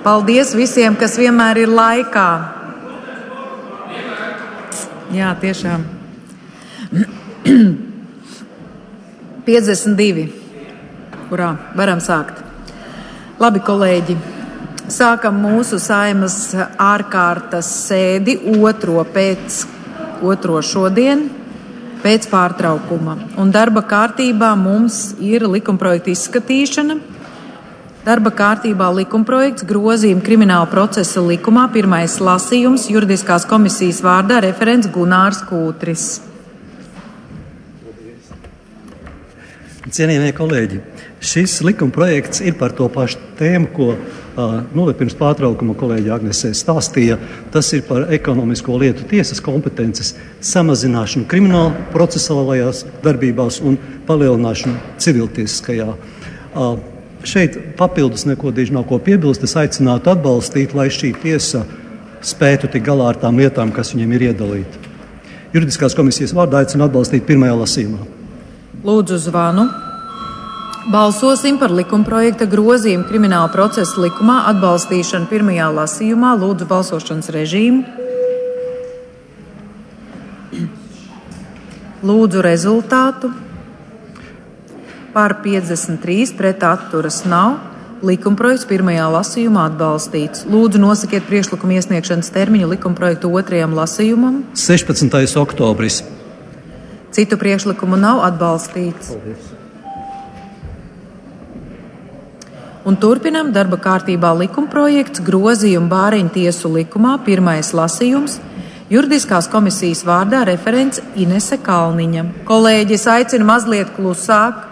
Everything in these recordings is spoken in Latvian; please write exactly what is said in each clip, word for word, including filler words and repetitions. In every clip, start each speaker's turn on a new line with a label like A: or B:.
A: Paldies visiem, kas vienmēr ir laikā. Jā, tiešām. piecdesmit divi. Kurā varam sākt. Labi, kolēģi. Sākam mūsu Saeimas ārkārtas sēdi otro pēc otro šodien pēc pārtraukuma. Un darba kārtībā mums ir likumprojekta izskatīšana. Darba kārtībā likumprojekts grozījuma krimināla procesa likumā, pirmais lasījums, juridiskās komisijas vārdā referents Gunārs Kūtris.
B: Cienījamie kolēģi, šis likumprojekts ir par to pašu tēmu, ko uh, nu, pirms pārtraukuma kolēģi Agnesē stāstīja. Tas ir par ekonomisko lietu tiesas kompetences samazināšanu krimināla procesuālajās darbībās un palielināšanu civiltiesiskajā. Uh, šeit papildus neko diži nav ko piebilst. Es aicinātu atbalstīt, lai šī tiesa spētu tik galā ar tām lietām, kas viņiem ir iedalīta. Juridiskās komisijas vārdā aicinu atbalstīt pirmajā lasījumā.
A: Lūdzu zvanu. Balsosim par likumprojekta grozījumu krimināla procesa likumā atbalstīšanu pirmajā lasījumā. Lūdzu balsošanas režīmu. Lūdzu rezultātu. Par piecdesmit trīs, pret atturas nav. Likumprojekts pirmajā lasījumā atbalstīts. Lūdzu nosakiet priekšlikumu iesniegšanas termiņu likumprojektu otrajam lasījumam.
B: sešpadsmitais oktobris.
A: Citu priekšlikumu nav atbalstīts.
B: Paldies.
A: Un turpinam darba kārtībā likumprojekts grozījumu Bāriņu tiesu likumā, pirmais lasījums, juridiskās komisijas vārdā referents Inese Kalniņa. Kolēģi, es aicinu mazliet klusāk.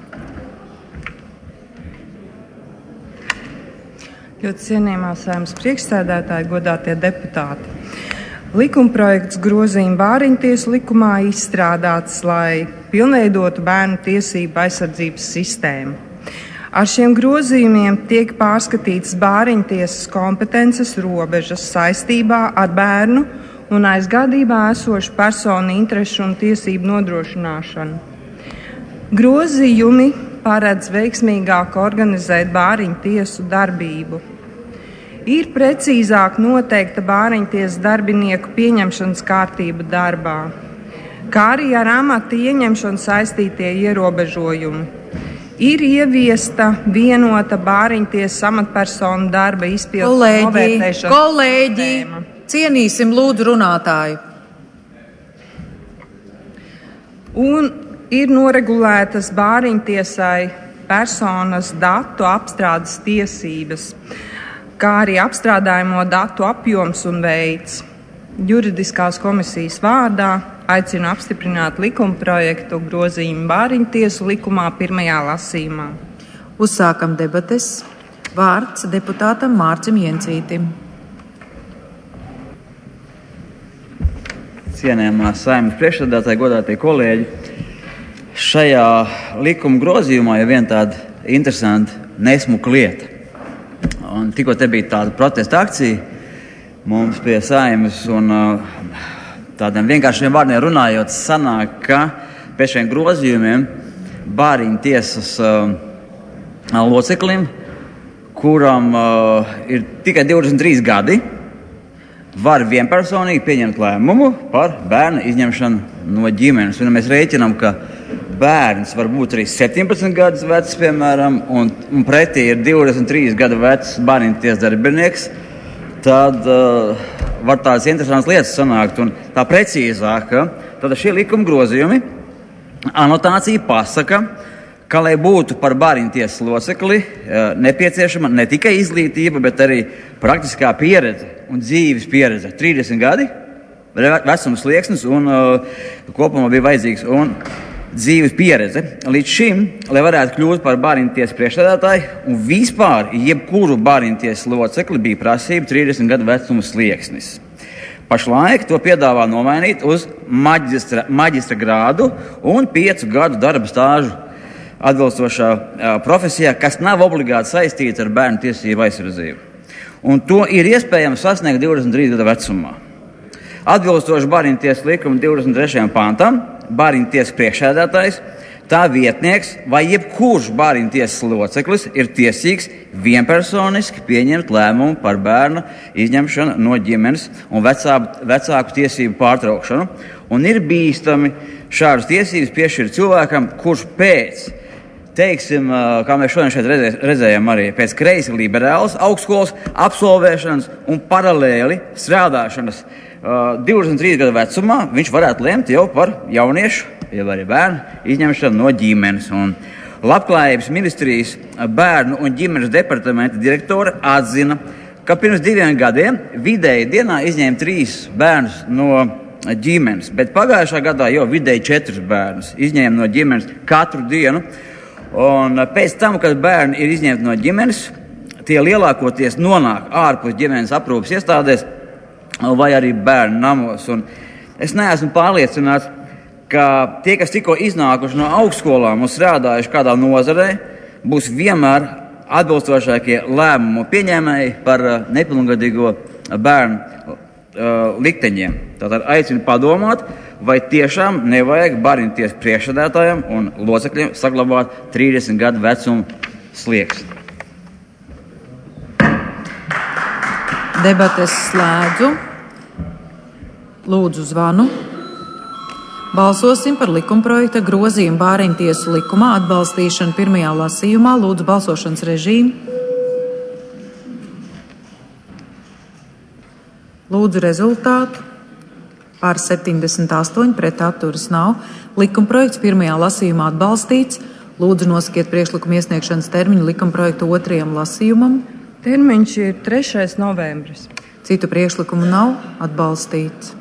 C: Ļoti cienījamā Saeimas priekšsēdētāji, godātie deputāti. Likumprojekts grozījuma Bāriņu tiesu likumā izstrādāts, lai pilnveidotu bērnu tiesību aizsardzības sistēmu. Ar šiem grozījumiem tiek pārskatītas Bāriņu tiesas kompetences robežas saistībā ar bērnu un aizgādībā esošu personu interešu un tiesību nodrošināšanu. Grozījumi paredz veiksmīgāk organizēt Bāriņu tiesu darbību. Ir precīzāk noteikta Bāriņtiesas darbinieku pieņemšanas kārtība darbā, kā arī ar amata ieņemšanu saistītie ierobežojumi. Ir ieviesta vienota Bāriņtiesas amatpersonu darba izpildes novērtēšanas
A: kolēģi, sistēma. Cienīsim lūdzu runātāju.
C: Un ir noregulētas Bāriņtiesai personas datu apstrādes tiesības, kā arī apstrādājamo datu apjoms un veids. Juridiskās komisijas vārdā aicinu apstiprināt likumprojektu grozījumu Bāriņu tiesu likumā pirmajā lasījumā.
A: Uzsākam debates. Vārds deputātam Mārcim Jencītim.
D: Cienējamā Saeimas priekšsēdētāji, godātie kolēģi, šajā likuma grozījumā ir viena tāda interesanta nesmuka lieta. Un tikko te bija tāda protesta akcija mums pie Saeimas, un tādiem vienkāršiem vārdiem runājot, sanāk, ka pēc šiem grozījumiem Bāriņu tiesas uh, loceklim, kuram uh, ir tikai divdesmit trīs gadi, var vienpersonīgi pieņemt lēmumu par bērnu izņemšanu no ģimenes. Un mēs rēķinām, ka bērns var būt arī septiņpadsmit gadus vecs, piemēram, un, un pretī ir divdesmit trīs gadu vecs Bāriņu tiesas darbinieks, tad uh, var tādas interesantas lietas sanākt. Un tā precīzāk, tad šie likuma grozījumi anotācija pasaka, ka, lai būtu par Bāriņu tiesas locekli, uh, nepieciešama ne tikai izglītība, bet arī praktiskā pieredze un dzīves pieredze. trīsdesmit gadi, vecums slieksnis un uh, kopumā bija vajadzīgs un dzīves pieredze. Līdz šim, lai varētu kļūt par Bāriņu tiesas priekšsēdētāju un vispār jebkuru Bāriņu tiesas locekli, bija prasība trīsdesmit gadu vecuma slieksnis. Pašlaik to piedāvā nomainīt uz maģistra, maģistra grādu un piecu gadu darba stāžu atbilstošā uh, profesijā, kas nav obligāti saistīta ar bērnu tiesību aizsardzību. Un to ir iespējams sasniegt divdesmit trīs gadu vecumā. Atbilstoši Bāriņu tiesas likuma divdesmit trešajam pantam, Bāriņu tiesas priekšsēdētājs tā vietnieks vai jebkurš bāriņu tiesas loceklis ir tiesīgs vienpersoniski pieņemt lēmumu par bērna izņemšanu no ģimenes un vecāku, vecāku tiesību pārtraukšanu, un ir bīstami šādas tiesības piešķirt cilvēkam, kurš pēc, teiksim, kā mēs šodien šeit redzējām arī, pēc kreisi liberālas augstskolas absolvēšanas un paralēli strādāšanas divdesmit trīs gadu vecumā, viņš varētu lemt jau par jauniešu, jau arī bērnu izņemšanu no ģimenes. Un Labklājības ministrijas bērnu un ģimenes departamenta direktore atzina, ka pirms diviem gadiem vidēji dienā izņēma trīs bērnus no ģimenes, bet pagājušā gadā jau vidēji četrus bērnus izņēma no ģimenes katru dienu. Un pēc tam, kad bērni ir izņemti no ģimenes, tie lielākoties nonāk ārpus ģimenes aprūpes iestādēs vai arī bērnu namos. Un es neesmu pārliecināts, ka tie, kas tikko iznākuši no augstskolām un strādājuši kādā nozarē, būs vienmēr atbilstošākie lēmumu pieņēmēji par nepilngadīgo bērnu uh, likteņiem. Tātad aicinu padomāt, vai tiešām nevajag bāriņu tiesas priekšsēdētājiem un locekļiem saglabāt trīsdesmit gadu vecumu slieksni.
A: Debates slēdzu. Lūdzu zvanu. Balsosim par likumprojekta grozījumu bāriņtiesu likumā atbalstīšanu pirmajā lasījumā. Lūdzu balsošanas režīmu. Lūdzu rezultātu. Pār septiņdesmit astoņi, pret atturas nav. Likumprojekts pirmajā lasījumā atbalstīts. Lūdzu nosakiet priekšlikumu iesniegšanas termiņu likumprojekta otrajam lasījumam.
C: Termiņš ir trešais novembris.
A: Citu priekšlikumu nav atbalstīts.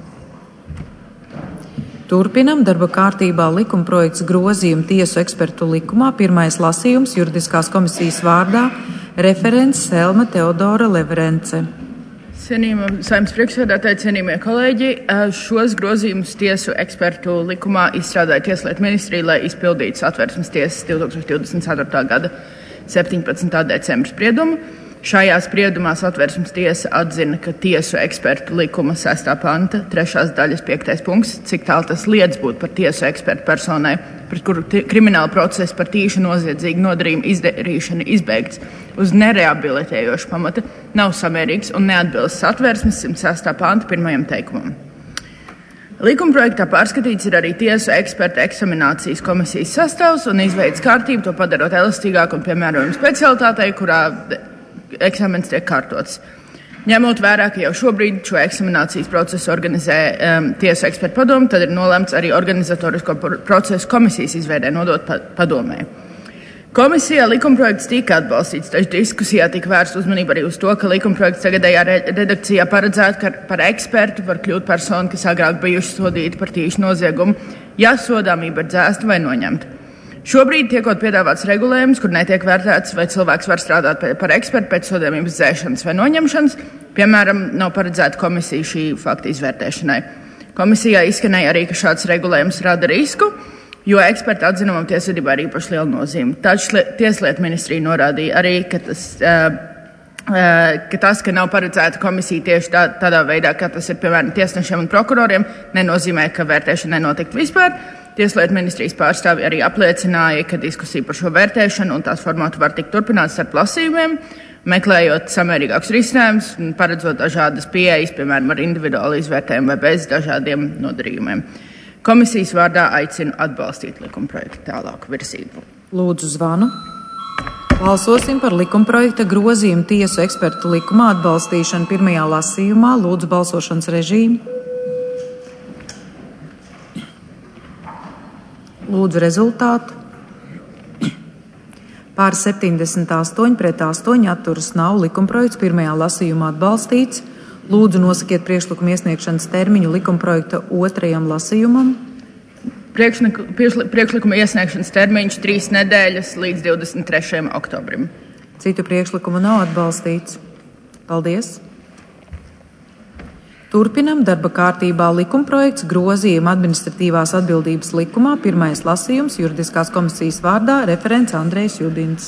A: Turpinam darba kārtībā likumprojekts grozījumu tiesu ekspertu likumā. Pirmais lasījums juridiskās komisijas vārdā referents Selma Teodora Leverence.
E: Cienījamie Saeimas priekšsēdētāji, cienījamie kolēģi, šos grozījumus tiesu ekspertu likumā izstrādāja Tieslietu ministrija, lai izpildītu Satversmes tiesas divtūkstoš divdesmit ceturtā gada septiņpadsmitā decembra spriedumu. Šajā spriedumā Satversmes tiesa atzina, ka tiesu ekspertu likuma sestā panta, trešās daļas piektais punkts, cik tālu tas liedz būt par tiesu ekspertu personai, pret kuru krimināla procesa par tīšu noziedzīgu nodarījumu izdarīšanu izbeigts uz nereabilitējošu pamata, nav samērīgs un neatbilst Satversmes simt sestā panta pirmajam teikumam. Likumprojektā pārskatīts ir arī tiesu eksperta eksaminācijas komisijas sastāvs un izveidas kārtību, to padarot elastīgāku un piemērojumu specialitātei, kurā eksamens tiek kārtots. Ņemot vērā, ka jau šobrīd šo eksaminācijas procesu organizē um, tiesu ekspertu padomu, tad ir nolēmts arī organizatorisko procesu komisijas izveidē nodot pa padomē. Komisijā likumprojekts tika atbalstīts, taču diskusijā tika vērsta uzmanība arī uz to, ka likumprojekts tagadējā redakcijā paredzētu, ka par ekspertu var kļūt persona, kas agrāk bijuši sodīti par tīšu noziegumu, ja sodāmība ir dzēsta vai noņemta. Šobrīd tiekot piedāvāts regulējums, kur netiek vērtēts, vai cilvēks var strādāt par ekspertu pēc sodāmības dzēšanas vai noņemšanas, piemēram, nav paredzēta komisija šī fakta izvērtēšanai. Komisijā izskanēja arī, ka šāds regulējums rada risku, jo eksperta atzinumam tiesvedībā ir īpaši liela nozīme. Taču Tieslietu ministrija norādīja arī, ka tas, ka tas, ka nav paredzēta komisija tieši tā, tādā veidā, ka tas ir piemēram tiesnešiem un prokuroriem, nenozīmē, ka vērtēšana nenotikt vispār. Tieslietu ministrijas pārstāvi arī apliecināja, ka diskusija par šo vērtēšanu un tās formātu var tikt turpināts ar lasījumiem, meklējot samērīgākus risinājumus, paredzot dažādas pieejas, piemēram, ar individuālu izvērtējumu vai bez dažādiem nodarījumiem. Komisijas vārdā aicinu atbalstīt likumprojektu tālāku virzību.
A: Lūdzu zvanu. Balsosim par likumprojekta grozījumu tiesu ekspertu likumā atbalstīšanu pirmajā lasījumā. Lūdzu balsošanas režīmu. Lūdzu rezultātu. Pār septiņdesmit astoņi, pret astoņi, atturas nav. Likumprojekts pirmajā lasījumā atbalstīts. Lūdzu nosakiet priekšlikumu iesniegšanas termiņu likumprojekta otrajam lasījumam.
E: Priekšlikuma iesniegšanas termiņš trīs nedēļas līdz divdesmit trešajam oktobrim.
A: Citu priekšlikumu nav atbalstīts. Paldies! Turpinam darba kārtībā likumprojekts grozījuma administratīvās atbildības likumā. Pirmais lasījums juridiskās komisijas vārdā referents Andrejs Judins.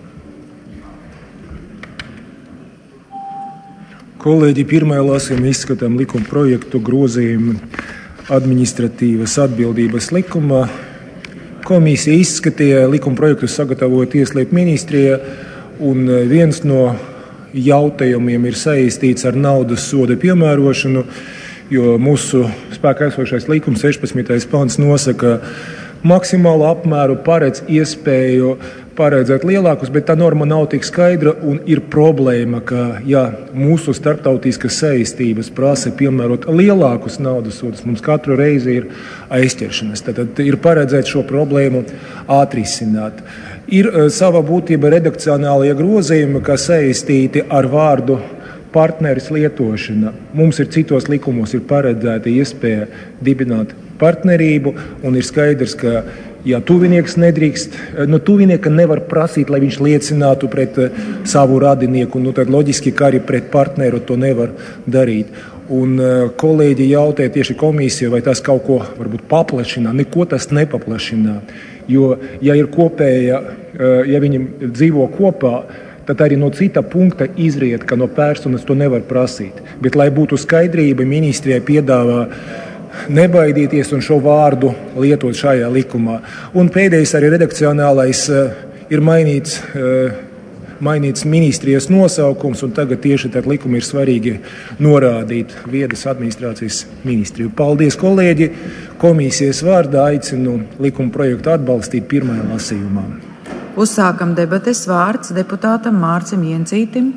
F: Kolēģi, pirmajā lasījumā izskatām likumprojektu grozījumu administratīvas atbildības likumā. Komisija izskatīja likuma projektu, sagatavoja Tieslietu ministrija, un viens no jautājumiem ir saistīts ar naudas soda piemērošanu, jo mūsu spēkā esošais likums sešpadsmitais pants nosaka maksimālu apmēru, paredz iespēju paredzēt lielākus, bet tā norma nav tik skaidra un ir problēma, ka ja mūsu starptautiskas saistības prasa piemērot lielākus naudas sodus, mums katru reizi ir aizķeršanas. Tad, tad ir paredzēt šo problēmu atrisināt. Ir sava būtība redakcionālie grozījumi, kas saistīti ar vārdu partneris lietošana. Mums ir citos likumos ir paredzēta iespēja dibināt partnerību, un ir skaidrs, ka ja tuvinieks nedrīkst, no tuvinieka nevar prasīt, lai viņš liecinātu pret savu radinieku, nu tad loģiski, ka arī pret partneru to nevar darīt. Un kolēģi jautāja tieši komisiju, vai tas kaut ko varbūt paplašina. Neko tas nepaplašina, jo ja ir kopēja, ja viņi dzīvo kopā, tad arī no cita punkta izriet, ka no personas to nevar prasīt. Bet, lai būtu skaidrība, ministrijai piedāvā nebaidīties un šo vārdu lietot šajā likumā. Un pēdējais arī redakcionālais ir mainīts, mainīts ministrijas nosaukums, un tagad tieši tad likumi ir svarīgi norādīt viedas administrācijas ministriju. Paldies, kolēģi! Komisijas vārdā aicinu likuma projektu atbalstīt pirmajā lasījumā.
A: Uzsākam debates, vārds deputātam Mārcim Jensītim.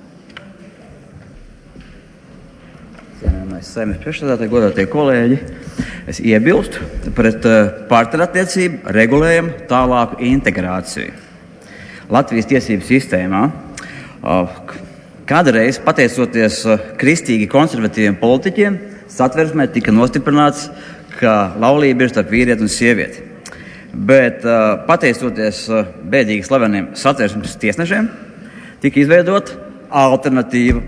D: Saeimas priekšsēdētāji, godātie kolēģi, es iebilstu pret partnerattiecību regulējumu tālāku integrāciju Latvijas tiesību sistēmā. Kādreiz, pateicoties kristīgi konservatīviem politiķiem, Satversmē tika nostiprināts, ka laulība ir starp vīrieti un sievieti. Bet pateicoties bēdīgi slaveniem Satversmes tiesnešiem, tika izveidot alternatīvu,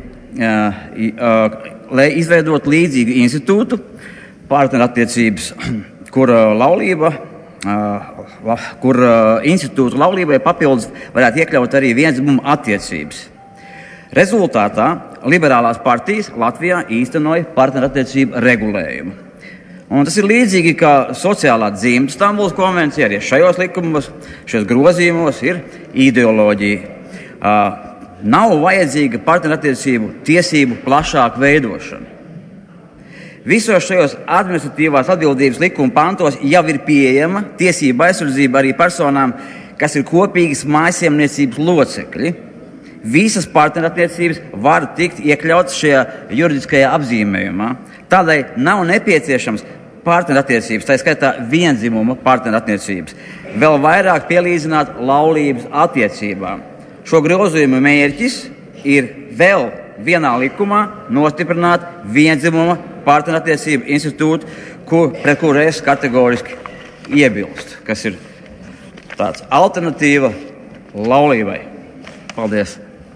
D: lai izveidot līdzīgu institūtu partnerattiecības, kur laulība, kur institūtu laulībai papildus varētu iekļaut arī viendzimuma attiecības. Rezultātā liberālās partijas Latvijā īstenoja partnerattiecību regulējumu. Un tas ir līdzīgi kā sociālā dzimta Stambulas konvencija, arī šajos likumos, šajos grozījumos ir ideoloģija. Nav vajadzīga partnerattiecību tiesību plašāka veidošana. Visos šajos administratīvās atbildības likuma pantos jau ir pieejama tiesība aizsardzība arī personām, kas ir kopīgas mājsaimniecības locekļi. Visas partnerattiecības var tikt iekļautas šajā juridiskajā apzīmējumā. Tādēļ nav nepieciešams partnerattiecības, tā skaitā viendzimuma partnerattiecības, vēl vairāk pielīdzināt laulības attiecībām. Šo grozījumu mērķis ir vēl vienā likumā nostiprināt viendzimuma partnerattiecību institūtu, kur, pret kuru es kategoriski iebilstu, kas ir tāds alternatīva laulībai. Paldies!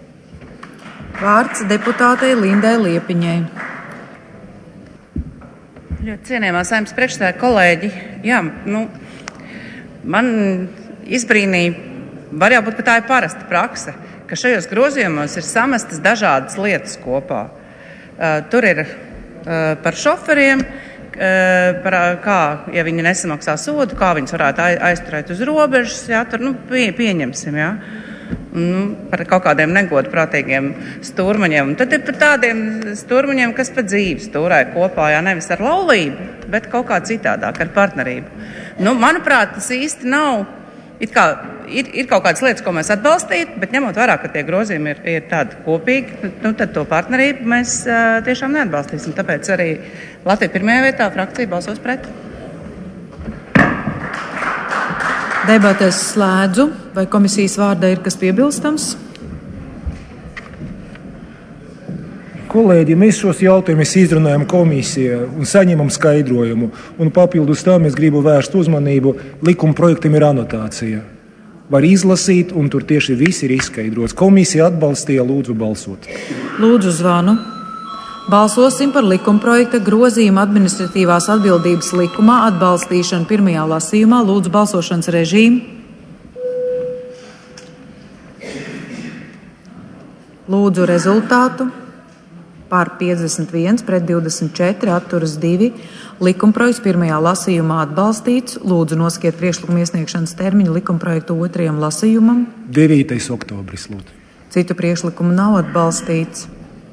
A: Vārds deputātei Lindai Liepiņai.
G: Ļoti cienījamā Saeimas priekšsēdētāja kolēģi, jā, nu, man izbrīnīja, var jābūt, ka tā ir parasta prakse, ka šajos grozījumos ir samestas dažādas lietas kopā. Uh, tur ir uh, par šoferiem, uh, par uh, kā, ja viņi nesamaksā sodu, kā viņus varētu aizturēt uz robežas, jā, tur, nu, pie, pieņemsim, jā. Nu, par kaut kādiem negodprātīgiem stūrmaņiem. Un tad ir par tādiem stūrmaņiem, kas pa dzīvi stūrē kopā, jā, nevis ar laulību, bet kaut kā citādāk, ar partnerību. Nu, manuprāt, tas īsti nav. It kā, ir, ir kaut kādas lietas, ko mēs atbalstītu, bet ņemot vērā, ka tie grozījumi ir, ir tādi kopīgi, nu, tad to partnerību mēs uh, tiešām neatbalstīsim. Tāpēc arī Latvija pirmajā vietā frakcija balsos pret.
A: Debates slēdzu. Vai komisijas vārdā ir kas piebilstams?
F: Kolēģi, mēs šos jautājumus izrunājam komisijā un saņemam skaidrojumu. Un papildus tam es gribu vērst uzmanību, likuma projektam ir anotācija. Var izlasīt, un tur tieši viss ir izskaidrots. Komisija atbalstīja, lūdzu balsot.
A: Lūdzu zvanu. Balsosim par likumprojekta grozījumu administratīvās atbildības likumā atbalstīšanu pirmajā lasījumā. Lūdzu balsošanas režīmu. Lūdzu rezultātu. Par piecdesmit viens, pret divdesmit četri, atturas divi. Likumprojekts pirmajā lasījumā atbalstīts. Lūdzu nosakiet priekšlikumu iesniegšanas termiņu likumprojektu otrajam lasījumam.
F: devītais oktobris, lūdzu.
A: Citu priekšlikumu nav atbalstīts.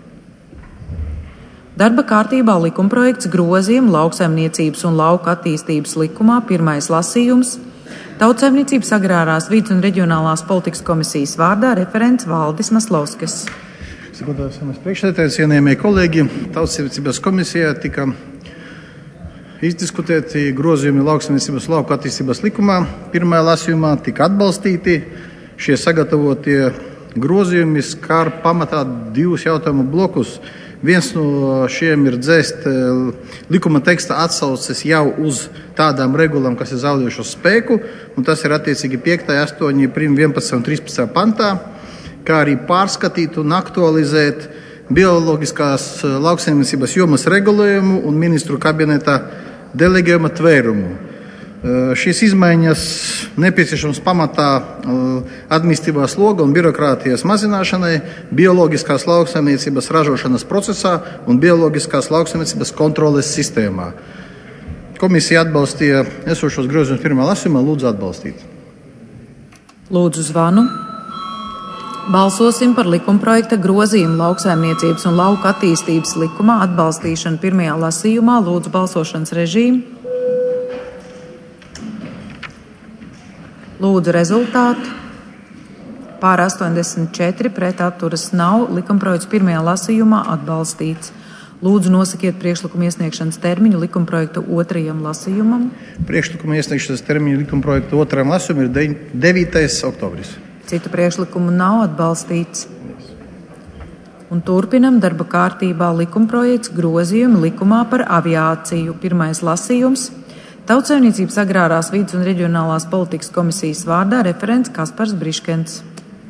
A: Darba kārtībā likumprojekts grozījumi lauksaimniecības un lauka attīstības likumā pirmais lasījums. Tautsaimniecības agrārās vides un reģionālās politikas komisijas vārdā referents Valdis Maslovskis.
H: Godājums priekšsēdētājs, cienījamie kolēģi, Tautsaimniecības komisijā tika izdiskutēti grozījumi lauksaimniecības lauka attīstības likumā. Pirmajā lasījumā tika atbalstīti. Šie sagatavotie grozījumi skar pamatā divus jautājumu blokus. Viens no šiem ir dzēst likuma teksta atsauces jau uz tādām regulām, kas ir zaudējušas spēku, un tas ir attiecīgi piektais, astoņais, vienpadsmitais un trīspadsmitais pantā, kā arī pārskatīt un aktualizēt bioloģiskās lauksaimniecības jomas regulējumu un ministru kabineta delegējuma tvērumu. Šīs izmaiņas nepieciešams pamatā administratīvā sloga un birokrātijas mazināšanai bioloģiskās lauksaimniecības ražošanas procesā un bioloģiskās lauksaimniecības kontroles sistēmā. Komisija atbalstīja esošos grozījumus pirmā lasījumā. Lūdzu atbalstīt.
A: Lūdzu zvanu. Balsosim par likumprojekta grozījumu lauksaimniecības un lauka attīstības likumā atbalstīšanu pirmajā lasījumā. Lūdzu balsošanas režīmu. Lūdzu rezultātu. Pār astoņdesmit četri, pret atturas nav. Likumprojekts pirmajā lasījumā atbalstīts. Lūdzu nosakiet priekšlikumu iesniegšanas termiņu likumprojekta otrajam lasījumam.
H: Priekšlikumu iesniegšanas termiņu likumprojekta otrajam lasījumam ir devītais oktobris.
A: Citu priekšlikumu nav atbalstīts. Un turpinam darba kārtībā likumprojekts grozījumi likumā par aviāciju. Pirmais lasījums. Tautsaimniecības agrārās vides un reģionālās politikas komisijas vārdā referents Kaspars Briškens.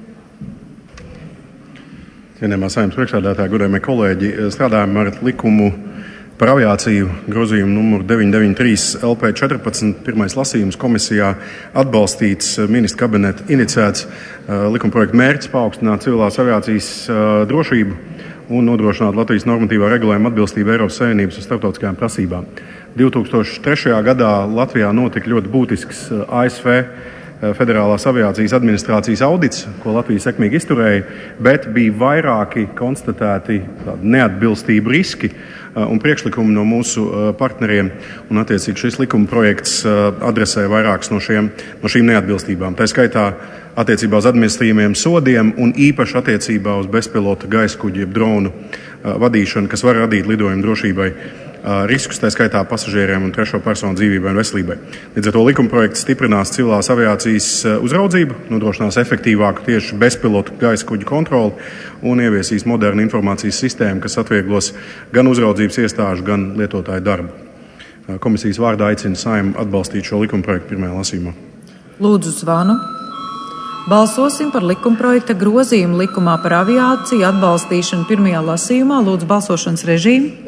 I: Cienījamā Saeimas priekšsēdētāja, godājamie kolēģi, strādājam ar likumu par aviāciju grozījumu numuru deviņi deviņi trīs L P četrpadsmit. Pirmais lasījums komisijā atbalstīts ministra kabineta iniciēts likumprojekta mērķis paaugstināt civilās aviācijas drošību un nodrošināt Latvijas normatīvā regulējuma atbilstību Eiropas Savienības un starptautiskajām prasībām. divi tūkstoši trešajā gadā Latvijā notika ļoti būtisks A S V Federālās aviācijas administrācijas audits, ko Latvija sekmīgi izturēja, bet bija vairāki konstatēti neatbilstību riski un priekšlikumi no mūsu partneriem, un attiecīgi šis likuma projekts adresē vairākas no, šiem, no šīm neatbilstībām. Tā skaitā attiecībā uz administratīviem sodiem un īpaši attiecībā uz bezpilota gaiskuģi jeb dronu vadīšanu, kas var radīt lidojumu drošībai riskus, tā skaitā pasažieriem un trešo personu dzīvībai un veselībai. Līdz ar to likumprojekts stiprinās civilās aviācijas uzraudzību, nodrošinās efektīvāku tieši bezpilotu gaisa kuģu kontroli un ieviesīs modernu informācijas sistēmu, kas atvieglos gan uzraudzības iestāžu, gan lietotāju darbu. Komisijas vārdā aicina Saeimu atbalstīt šo likumprojektu pirmajā lasījumā.
A: Lūdzu zvanu. Balsosim par likumprojekta grozījumu likumā par aviāciju atbalstīšanu pirmajā lasījumā. Lūdzu balsošanas režīmu.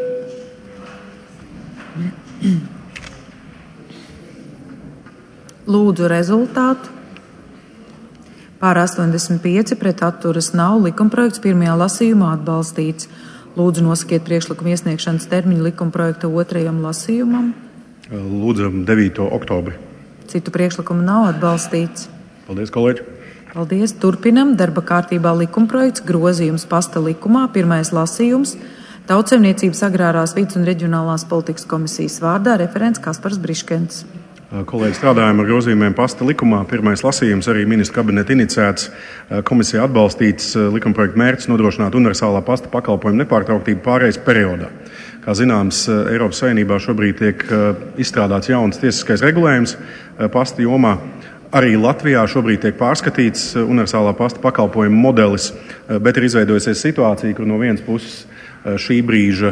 A: Lūdzu rezultātu. Pār astoņdesmit pieci, pret atturas nav. Likumprojekts pirmajā lasījumā atbalstīts. Lūdzu nosakiet priekšlikumu iesniegšanas termiņu likumprojekta otrajam lasījumam.
I: Lūdzam devīto oktobri.
A: Citu priekšlikumu nav atbalstīts.
I: Paldies, kolēģi.
A: Paldies. Turpinam darba kārtībā likumprojekts grozījums pasta likumā. Pirmais lasījums. Tautsaimniecības agrārās vides un reģionālās politikas komisijas vārdā referents Kaspars Briškens.
I: Kolēģi, strādājam ar grozījumiem pasta likumā. Pirmais lasījums arī ministra kabineta iniciēts. Komisija atbalstīts likumprojekta mērķis nodrošināt universālā pasta pakalpojumu nepārtrauktību pārejas periodā. Kā zināms, Eiropas Savienībā šobrīd tiek izstrādāts jauns tiesiskais regulējums pasta jomā. Arī Latvijā šobrīd tiek pārskatīts universālā pasta pakalpojumu modelis, bet ir izveidojusies situācija, kur no vienas puses šī brīža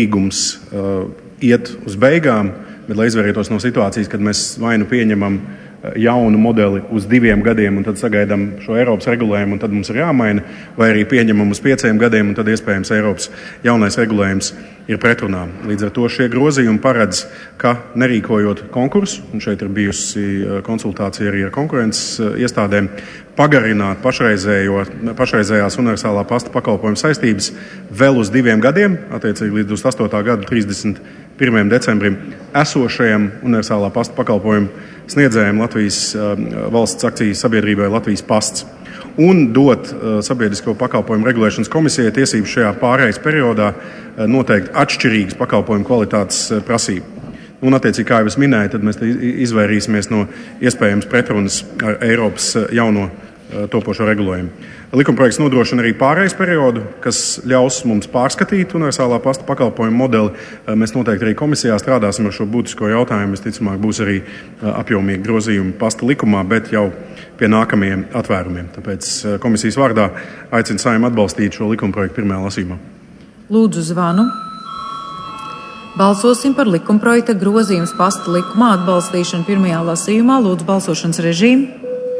I: līgums iet uz beigām, bet lai izvairītos no situācijas, kad mēs vai nu pieņemam jaunu modeli uz diviem gadiem, un tad sagaidām šo Eiropas regulējumu, un tad mums ir jāmaina, vai arī pieņemam uz pieciem gadiem, un tad iespējams Eiropas jaunais regulējums ir pretrunā. Līdz ar to šie grozījumi paredz, ka nerīkojot konkursu, un šeit ir bijusi konsultācija arī ar konkurences iestādēm, pagarināt pašreizējās universālā pasta pakalpojuma saistības vēl uz diviem gadiem, attiecīgi līdz astotā gada trīsdesmit pirmajam decembrim esošajam universālā pasta pakalpojumu sniedzējiem Latvijas valsts akcijas sabiedrībai Latvijas pasts. Un dot uh, sabiedrisko pakalpojumu regulēšanas komisijai tiesības šajā pārejas periodā uh, noteikt atšķirīgas pakalpojumu kvalitātes uh, prasību. Un, attiecīgi, kā jau es minēju, tad mēs izvairīsimies no iespējams pretrunas ar Eiropas uh, jauno uh, topošo regulējumu. Likumprojekts nodrošina arī pārejas periodu, kas ļaus mums pārskatīt universālā pasta pakalpojumu modeli. Uh, mēs noteikti arī komisijā strādāsim ar šo būtisko jautājumu. Visticamāk, būs arī uh, apjomīgi grozījumi pasta likumā, bet jau pie nākamajiem atvērumiem. Tāpēc komisijas vārdā aicinu Saeimu atbalstīt šo likumprojektu pirmajā lasījumā.
A: Lūdzu zvanu. Balsosim par likumprojekta grozījumus pasta likumā atbalstīšanu pirmajā lasījumā. Lūdzu balsošanas režīmu.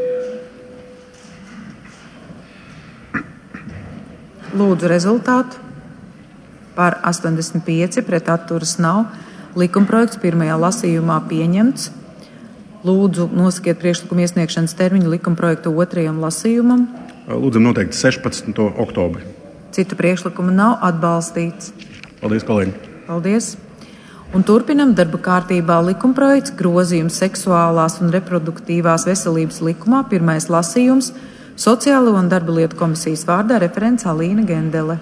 A: Lūdzu rezultātu. Par astoņdesmit pieci, pret atturas nav. Likumprojekts pirmajā lasījumā pieņemts. Lūdzu, nosakiet priekšlikumu iesniegšanas termiņu likumprojekta otrajam lasījumam.
I: Lūdzam noteikti sešpadsmito oktobri.
A: Citu priekšlikumu nav atbalstīts.
I: Paldies, kolēģi.
A: Paldies. Un turpinam darba kārtībā likumprojekts grozījums seksuālās un reproduktīvās veselības likumā. Pirmais lasījums Sociālo un darba lietu komisijas vārdā referents Alīna Gendele.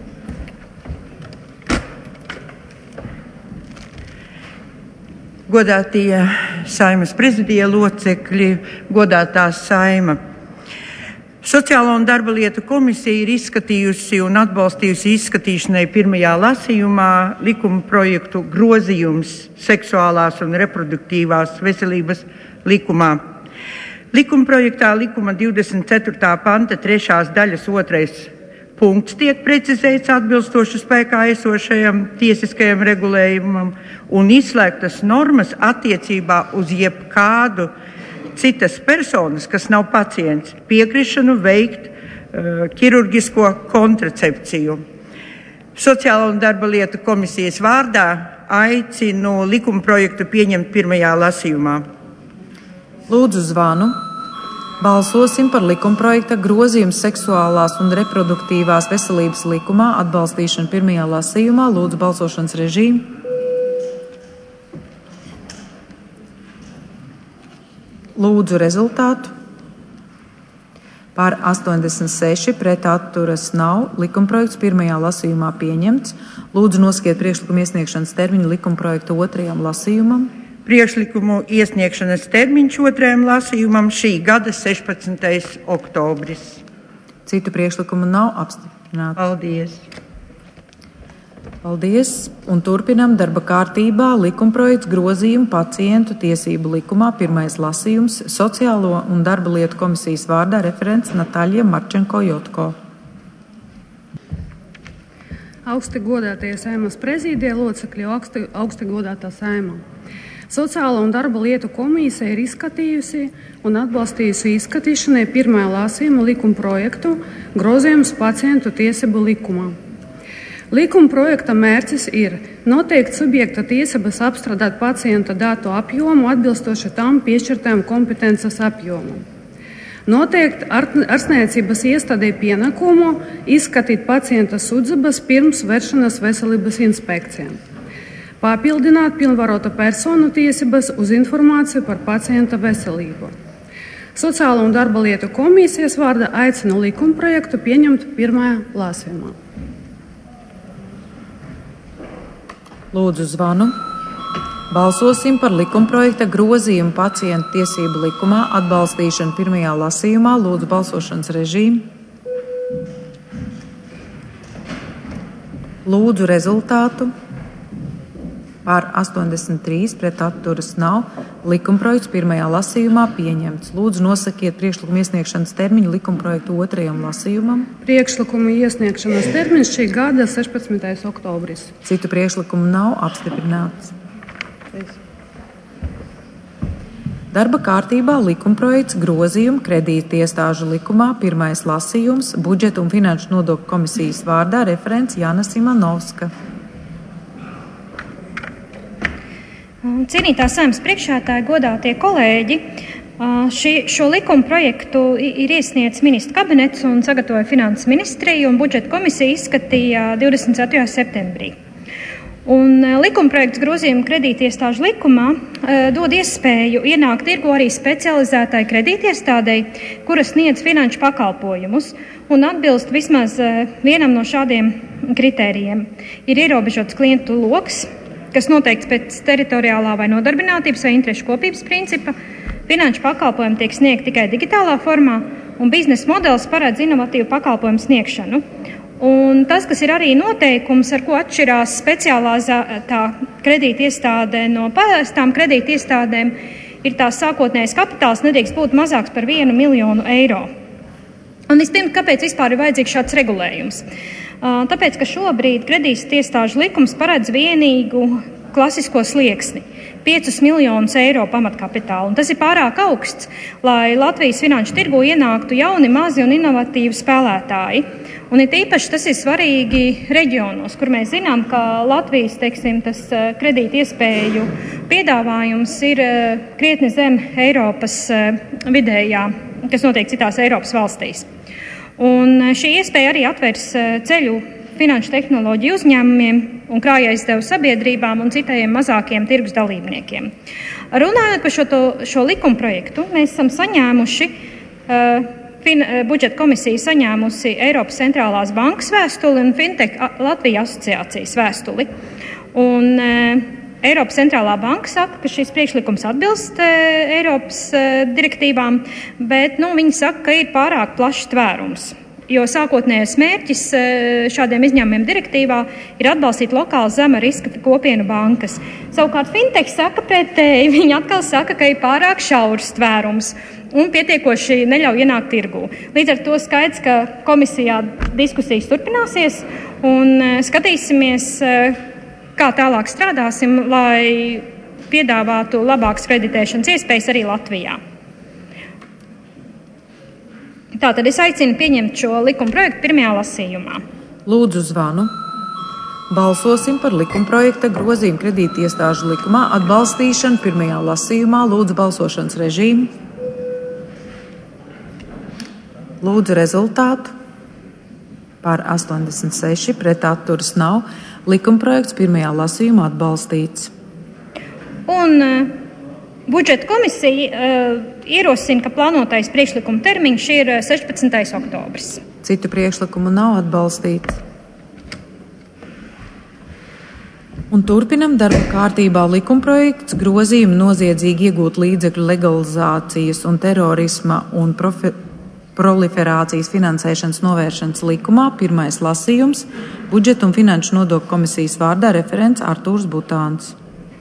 J: Godātie Saeimas prezidija locekļi, godātā Saeima. Sociālo un darba lietu komisija ir izskatījusi un atbalstījusi izskatīšanai pirmajā lasījumā likuma projektu grozījums seksuālās un reproduktīvās veselības likumā. Likuma projektā likuma divdesmit ceturtā panta trešās daļas otrais punkts tiek precizēts atbilstoši spēkā esošajam tiesiskajam regulējumam un izslēgtas normas attiecībā uz jebkādu citas personas, kas nav pacients, piekrišanu veikt uh, ķirurģisko kontracepciju. Sociālo un darba lietu komisijas vārdā aicinu likuma projektu pieņemt pirmajā lasījumā.
A: Lūdzu zvanu. Balsosim par likumprojekta grozījumu seksuālās un reproduktīvās veselības likumā atbalstīšanu pirmajā lasījumā. Lūdzu balsošanas režīmu. Lūdzu rezultātu. Par astoņdesmit seši, pret atturas nav. Likumprojekts pirmajā lasījumā pieņemts. Lūdzu nosakiet priekšlikumu iesniegšanas termiņu likumprojekta otrajam lasījumam.
J: Priekšlikumu iesniegšanas termiņš otrajam lasījumam šī gada sešpadsmitais oktobris.
A: Citu priekšlikumu nav apstiprināts.
J: Paldies.
A: Paldies. Un turpinam darba kārtībā likumprojekts grozījumu pacientu tiesību likumā. Pirmais lasījums Sociālo un darba lietu komisijas vārdā referents Natāļa Marčenko-Jotko.
K: Augsti godātie Saeimas prezidija locekļi, augsti, augsti godātā Saeima. Sociālo un darba lietu komisija ir izskatījusi un atbalstījusi izskatīšanai pirmajā lasījuma likuma projektu grozījumus pacientu tiesību likumā. Likuma projekta mērķis ir noteikt subjekta tiesības apstrādāt pacienta datu apjomu atbilstoši tam piešķirtajam kompetences apjomam. Noteikt ārstniecības iestādei pienākumu izskatīt pacienta sūdzības pirms vēršanās veselības inspekcijām. Papildināt pilnvarota personu tiesības uz informāciju par pacienta veselību. Sociālo un darba lietu komisijas vārdā aicinu likumprojektu pieņemt pirmajā lasījumā.
A: Lūdzu zvanu. Balsosim par likumprojekta grozījumu pacientu tiesību likumā atbalstīšanu pirmajā lasījumā. Lūdzu balsošanas režīmu. Lūdzu rezultātu. Par astoņdesmit trīs, pret atturas nav. Likumprojekts pirmajā lasījumā pieņemts. Lūdzu nosakiet priekšlikumu iesniegšanas termiņu likumprojektu otrajam lasījumam.
K: Priekšlikumu iesniegšanas termiņš šī gada sešpadsmitais oktobris.
A: Citu priekšlikumu nav apstiprināts. Darba kārtībā likumprojekts grozījumu kredītiestāžu likumā, pirmais lasījums, budžeta un finanšu nodokļu komisijas vārdā referents Jāna Simanovska.
L: Cienītā Saeimas priekšsēdētāja, godātie kolēģi, šī, šo likuma projektu ir iesniedzis ministru kabinets un sagatavoja finanses ministrija, un budžeta komisija izskatīja divdesmit ceturtajā septembrī. Un likumprojekts grozījuma kredītiestāžu likumā e, dod iespēju ienākt tirgu arī specializētai kredītiestādei, kuras sniedz finanšu pakalpojumus un atbilst vismaz e, vienam no šādiem kritērijiem. Ir ierobežots klientu loks, kas noteikts pēc teritoriālā vai nodarbinātības vai interešu kopības principa. Finanšu pakalpojumi tiek sniegt tikai digitālā formā, un biznesa modelis paredz inovatīvu pakalpojumu sniegšanu. Un tas, kas ir arī noteikums, ar ko atšķirās specializētā kredītiestāde no parastām kredītiestādēm, ir tās sākotnējais kapitāls nedrīkst būt mazāks par vienu miljonu eiro. Un vispirms, kāpēc vispār ir vajadzīgs šāds regulējums? Tāpēc, ka šobrīd kredītiestāžu likums paredz vienīgu klasisko slieksni – piecus miljonus eiro pamatkapitālu. Un tas ir pārāk augsts, lai Latvijas finanšu tirgu ienāktu jauni, mazi un inovatīvi spēlētāji. Un it īpaši tas ir svarīgi reģionos, kur mēs zinām, ka Latvijas, teiksim, tas kredīti iespēju piedāvājums ir krietni zem Eiropas vidējā, kas notiek citās Eiropas valstīs. Un šī iespēja arī atvērs ceļu finanšu tehnoloģiju uzņēmumiem un krājaizdevuma sabiedrībām un citiem mazākiem tirgus dalībniekiem. Runājot par šo, to, šo likumprojektu, mēs esam saņēmuši, uh, fin, budžeta komisija saņēmusi Eiropas centrālās bankas vēstuli un Fintech Latvija asociācijas vēstuli. Un uh, Eiropas centrālā banka saka, ka šis priekšlikums atbilst uh, Eiropas uh, direktīvām, bet nu, viņi saka, ka ir pārāk plašs tvērums. Jo sākotnējais mērķis šādiem izņēmumiem direktīvā ir atbalstīt lokāli zema riska kopienu bankas. Savukārt Fintech saka pretēji, viņi atkal saka, ka ir pārāk šaurs tvērums un pietiekoši neļauj ienākt tirgū. Līdz ar to skaidrs, ka komisijā diskusijas turpināsies un skatīsimies, kā tālāk strādāsim, lai piedāvātu labākas kreditēšanas iespējas arī Latvijā. Tātad es aicinu pieņemt šo likumprojektu pirmajā lasījumā.
A: Lūdzu zvanu. Balsosim par likumprojekta grozījumu kredītiestāžu likumā atbalstīšanu pirmajā lasījumā. Lūdzu balsošanas režīmu. Lūdzu rezultātu. Par astoņdesmit seši, pret atturas nav. Likumprojekts pirmajā lasījumā atbalstīts.
L: Un uh, budžeta komisija uh, ierosina, ka plānotais priekšlikuma termiņš ir sešpadsmitais oktobris.
A: Citu priekšlikumu nav atbalstīts. Un turpinam darba kārtībā likumprojekts grozījumu noziedzīgi iegūt līdzekļu legalizācijas un terorisma un profi, proliferācijas finansēšanas novēršanas likumā. Pirmais lasījums. Budžeta un finanšu nodokļu komisijas vārdā referents Artūrs Butāns.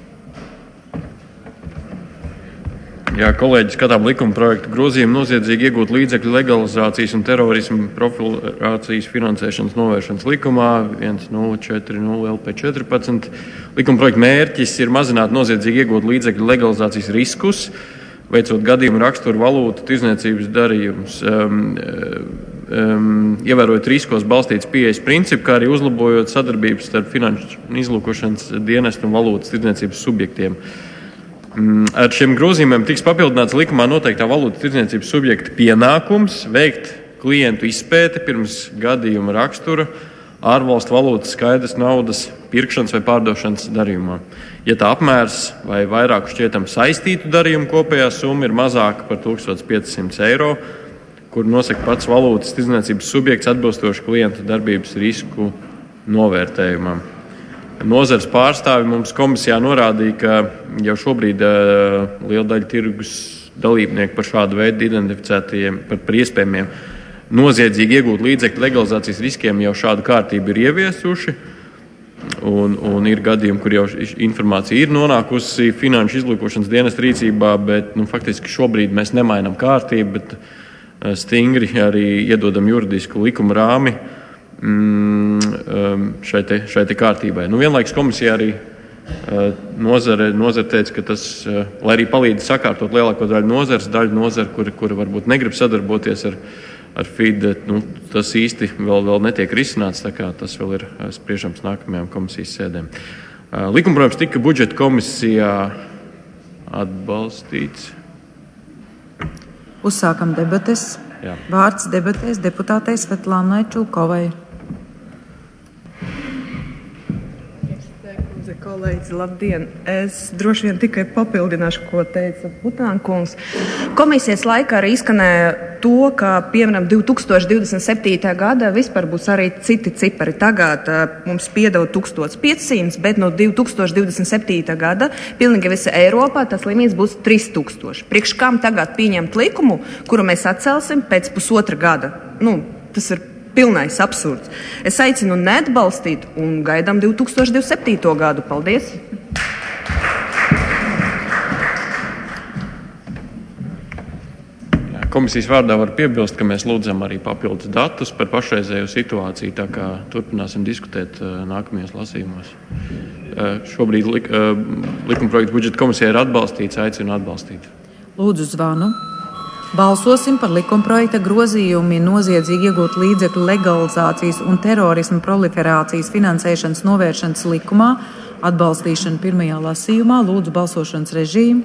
M: Jā, kolēģi, skatām likuma projektu grozījumu noziedzīgi iegūt līdzekļu legalizācijas un terorismu profilācijas finansēšanas novēršanas likumā viens nulle četri nulle L P četrpadsmit. Likuma projekta mērķis ir mazināt noziedzīgi iegūt līdzekļu legalizācijas riskus, veicot gadījumu raksturu valūtu tirdzniecības darījumus, um, um, ievērojot riskos balstīts pieejas principu, kā arī uzlabojot sadarbības starp finanšu izlūkošanas dienestu un valūtas tirdzniecības subjektiem. Ar šiem grozījumiem tiks papildināts likumā noteiktā valūtas tirdzniecības subjekta pienākums veikt klientu izpēti pirms gadījuma rakstura ārvalstu valūtas skaidras naudas pirkšanas vai pārdošanas darījumā. Ja tā apmērs vai vairāku šķietam saistītu darījumu kopējā summa ir mazāka par tūkstoš piecsimt eiro, kur nosaka pats valūtas tirdzniecības subjekts atbilstoši klienta darbības risku novērtējumam. Nozares pārstāvi mums komisijā norādīja, ka jau šobrīd uh, liela daļa tirgus dalībnieku par šādu veidu identificētajiem, par, par iespējamiem noziedzīgi iegūt līdzekļu legalizācijas riskiem jau šādu kārtību ir ieviesuši. Un, un ir gadījumi, kur jau informācija ir nonākusi finanšu izlūkošanas dienesta rīcībā, bet nu, faktiski šobrīd mēs nemainām kārtību, bet uh, stingri arī iedodam juridisku likuma rāmi šai te, šai te kārtībai. Nu, vienlaikus komisija arī Nozare, nozare teica, ka tas, lai arī palīdz sakārtot lielāko daļu nozares, daļu nozare, kura, kura varbūt negrib sadarboties ar, ar F I D, nu, tas īsti vēl, vēl netiek risināts, tā kā tas vēl ir spriežams nākamajām komisijas sēdēm. Likumprojekts tika budžeta komisijā atbalstīts.
A: Uzsākam debates. Jā. Vārds debatēs deputātei Svetlānai Čulkovai.
C: Kolēģis, labdien! Es droši vien tikai papildināšu, ko teica Butānkungs. Komisijas laikā arī izskanēja to, ka, piemēram, divi tūkstoši divdesmit septītā gada vispār būs arī citi cipari. Tagad uh, mums piedod tūkstoš piecsimt, bet no divi tūkstoši divdesmit septītā gada pilnīgi visa Eiropā tas limits būs trīs tūkstoši. Priekš kam tagad pieņemt likumu, kuru mēs atcelsim pēc pusotra gada? Nu, tas ir pilnais absurds. Es aicinu neatbalstīt un gaidām divi tūkstoši divdesmit septīto gadu. Paldies!
M: Jā, komisijas vārdā var piebilst, ka mēs lūdzam arī papildus datus par pašreizējo situāciju, tā kā turpināsim diskutēt uh, nākamajos lasījumos. Uh, šobrīd lik, uh, likumprojekts budžeta komisijā ir atbalstīts, aicinu atbalstīt.
A: Lūdzu zvanu. Balsosim par likumprojekta grozījumi noziedzīgi iegūt līdzekļu legalizācijas un terorisma proliferācijas finansēšanas novēršanas likumā atbalstīšanu pirmajā lasījumā. Lūdzu balsošanas režīmu.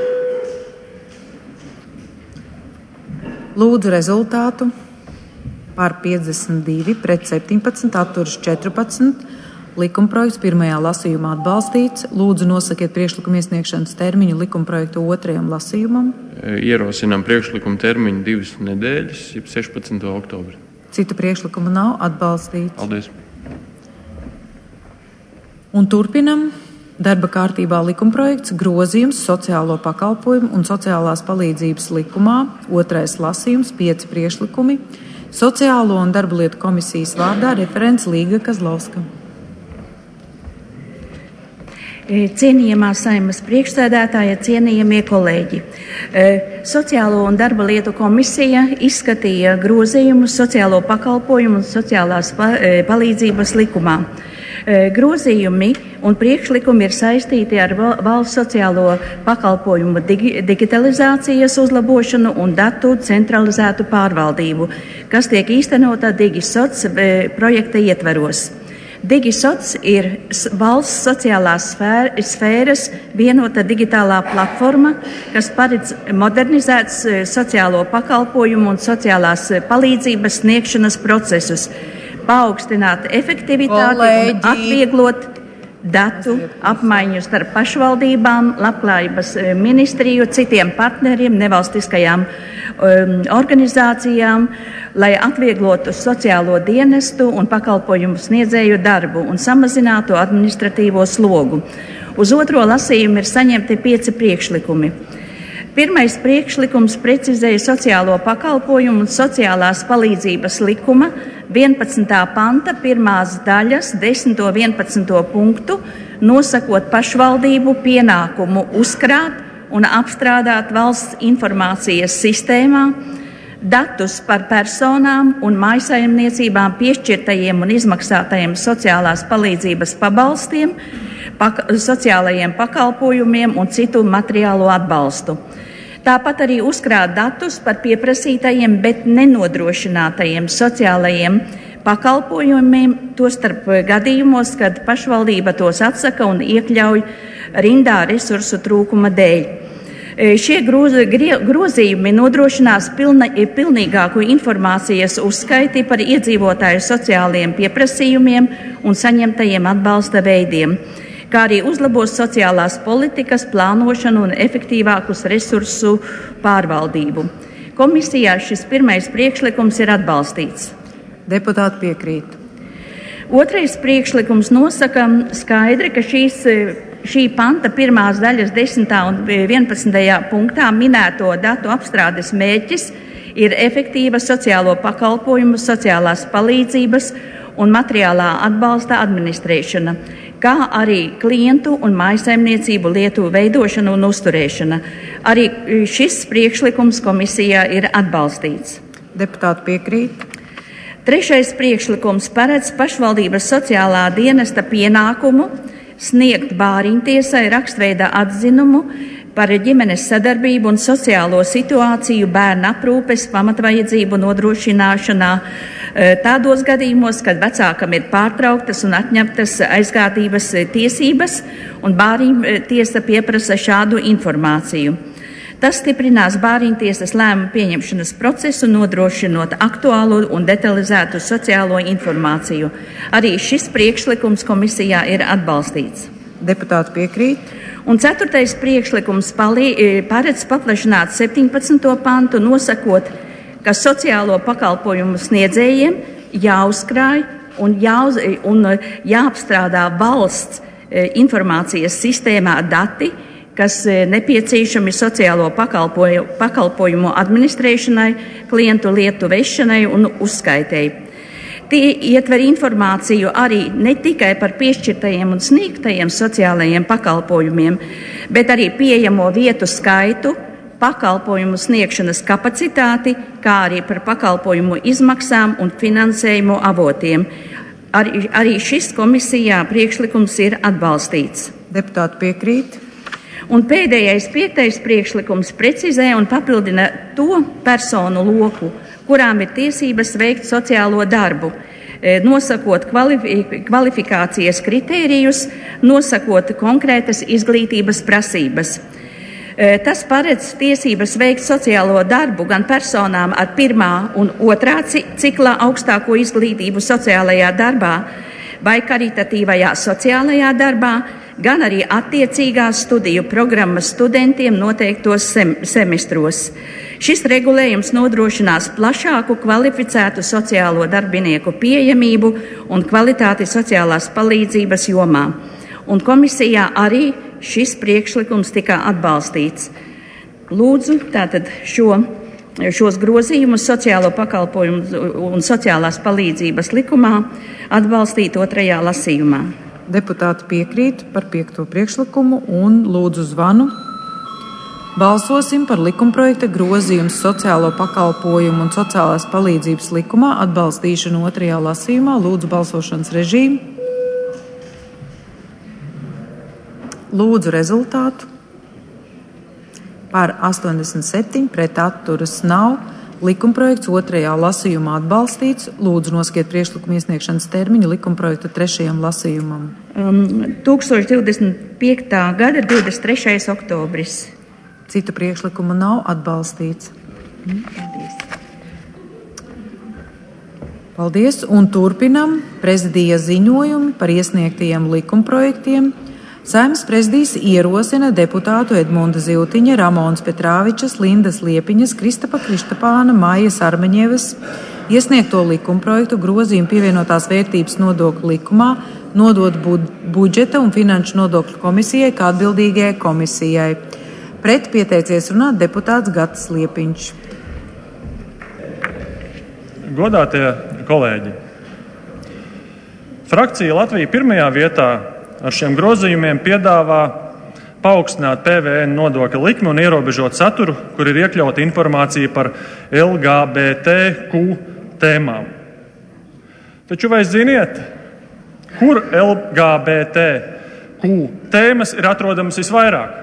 A: Lūdzu rezultātu. Par piecdesmit divi, pret septiņpadsmit, atturas četrpadsmit. Likumprojekts pirmajā lasījumā atbalstīts. Lūdzu nosakiet priekšlikumu iesniegšanas termiņu likumprojektu otrajam lasījumam.
M: Ierosinām priekšlikumu termiņu divas nedēļas, jeb sešpadsmito oktobri.
A: Citu priekšlikumu nav atbalstīts.
M: Paldies.
A: Un turpinam. Darba kārtībā likumprojekts grozījums sociālo pakalpojumu un sociālās palīdzības likumā. Otrais lasījums, pieci priekšlikumi. Sociālo un darba lietu komisijas vārdā referents Līga Kazlovska.
N: Cienījamā Saeimas priekšsēdētāja, cienījamie kolēģi. Sociālo un darba lietu komisija izskatīja grozījumus sociālo pakalpojumu un sociālās palīdzības likumā. Grozījumi un priekšlikumi ir saistīti ar valsts sociālo pakalpojumu digitalizācijas uzlabošanu un datu centralizētu pārvaldību, kas tiek īstenota DigiSoc projekta ietveros. DigiSoc ir valsts sociālās sfēras vienota digitālā platforma, kas paredz modernizēt sociālo pakalpojumu un sociālās palīdzības sniegšanas procesus, paaugstināt efektivitāti Kolēģi. un atvieglot datu apmaiņu starp pašvaldībām, labklājības ministriju, citiem partneriem, nevalstiskajām um, organizācijām, lai atvieglotu sociālo dienestu un pakalpojumu sniedzēju darbu un samazinātu administratīvo slogu. Uz otro lasījumu ir saņemti pieci priekšlikumi. Pirmais priekšlikums precizēja sociālo pakalpojumu un sociālās palīdzības likuma vienpadsmitā panta pirmās daļas desmito vienpadsmito punktu, nosakot pašvaldību pienākumu uzkrāt un apstrādāt valsts informācijas sistēmā datus par personām un mājsaimniecībām piešķirtajiem un izmaksātajiem sociālās palīdzības pabalstiem, pak- sociālajiem pakalpojumiem un citu materiālo atbalstu. Tāpat arī uzkrāt datus par pieprasītajiem, bet nenodrošinātajiem sociālajiem pakalpojumiem, tostarp gadījumos, kad pašvaldība tos atsaka un iekļauj rindā resursu trūkuma dēļ. Šie grozījumi nodrošinās pilna, pilnīgāku informācijas uzskaiti par iedzīvotāju sociālajiem pieprasījumiem un saņemtajiem atbalsta veidiem, kā arī uzlabos sociālās politikas plānošanu un efektīvākus resursu pārvaldību. Komisijā šis pirmais priekšlikums ir atbalstīts.
A: Deputāti piekrīt.
N: Otrais priekšlikums nosaka skaidri, ka šīs, šī panta pirmās daļas desmitā un vienpadsmitajā punktā minēto datu apstrādes mērķis ir efektīva sociālo pakalpojumu, sociālās palīdzības un materiālā atbalsta administrēšana, kā arī klientu un mājsaimniecību lietu veidošana un uzturēšana. Arī šis priekšlikums komisijā ir atbalstīts.
A: Deputāti piekrīt.
N: Trešais priekšlikums paredz pašvaldības sociālā dienesta pienākumu sniegt bāriņtiesai rakstveidā atzinumu par ģimenes sadarbību un sociālo situāciju bērnu aprūpes pamatvajadzību nodrošināšanā tādos gadījumos, kad vecākam ir pārtrauktas un atņemtas aizgādības tiesības, un bāriņtiesa pieprasa šādu informāciju. Tas stiprinās bāriņtiesas lēmumu pieņemšanas procesu, nodrošinot aktuālu un detalizētu sociālo informāciju. Arī šis priekšlikums komisijā ir atbalstīts.
A: Deputāti piekrīt.
N: Un ceturtais priekšlikums paredz paplašināt septiņpadsmito pantu, nosakot, ka sociālo pakalpojumu sniedzējiem jāuzkrāj un, jāuz, un jāapstrādā valsts informācijas sistēmā dati, kas nepieciešami sociālo pakalpojumu, pakalpojumu administrēšanai, klientu lietu vešanai un uzskaitēji. Tie ietver informāciju arī ne tikai par piešķirtajiem un sniegtajiem sociālajiem pakalpojumiem, bet arī pieejamo vietu skaitu, pakalpojumu sniegšanas kapacitāti, kā arī par pakalpojumu izmaksām un finansējumu avotiem. Arī, arī šis komisijā priekšlikums ir atbalstīts.
A: Deputāti piekrīt.
N: Un pēdējais piektais priekšlikums precizē un papildina to personu loku, kurām ir tiesības veikt sociālo darbu, nosakot kvalifikācijas kritērijus, nosakot konkrētas izglītības prasības. Tas paredz tiesības veikt sociālo darbu gan personām ar pirmā un otrā ciklā augstāko izglītību sociālajā darbā vai karitatīvajā sociālajā darbā, gan arī attiecīgās studiju programmas studentiem noteiktos sem semestros. Šis regulējums nodrošinās plašāku kvalificētu sociālo darbinieku pieejamību un kvalitāti sociālās palīdzības jomā. Un komisijā arī šis priekšlikums tika atbalstīts. Lūdzu, tātad šo, šos grozījumus sociālo pakalpojumu un sociālās palīdzības likumā atbalstīt otrajā lasījumā.
A: Deputāti piekrīt par piekto priekšlikumu un lūdzu zvanu. Balsosim par likumprojekta grozījumu sociālo pakalpojumu un sociālās palīdzības likumā atbalstīšanu otrajā lasījumā. Lūdzu balsošanas režīmu. Lūdzu rezultātu. Par astoņdesmit septiņi, pret atturas nav. Likumprojekts otrajā lasījumā atbalstīts. Lūdzu noskiet priekšlikumu iesniegšanas termiņu likumprojekta trešajam lasījumam.
N: Um, tūkstoš divdesmit piektā gada divdesmit trešais oktobris.
A: Citu priekšlikumu nav atbalstīts.
N: Paldies.
A: Paldies. Un turpinam prezidija ziņojumi par iesniegtajiem likumprojektiem. Saeimas prezidijs ierosina deputātu Edmunda Ziltiņa, Ramonas Petrāvičas, Lindas Liepiņas, Kristapa Krištapāna, Maijas Armeņevas iesniegto likumprojektu grozījumu pievienotās vērtības nodokļu likumā nodot budžeta un finanšu nodokļu komisijai kā atbildīgajai komisijai. Pret pieteicies runāt deputāts Gatis Liepiņš.
O: Godātie kolēģi, frakcija Latvija pirmajā vietā ar šiem grozījumiem piedāvā paaugstināt P V N nodokļa likmi un ierobežot saturu, kur ir iekļauta informācija par L G B T Q tēmām. Taču vai ziniet, kur L G B T Q tēmas ir atrodamas visvairāk?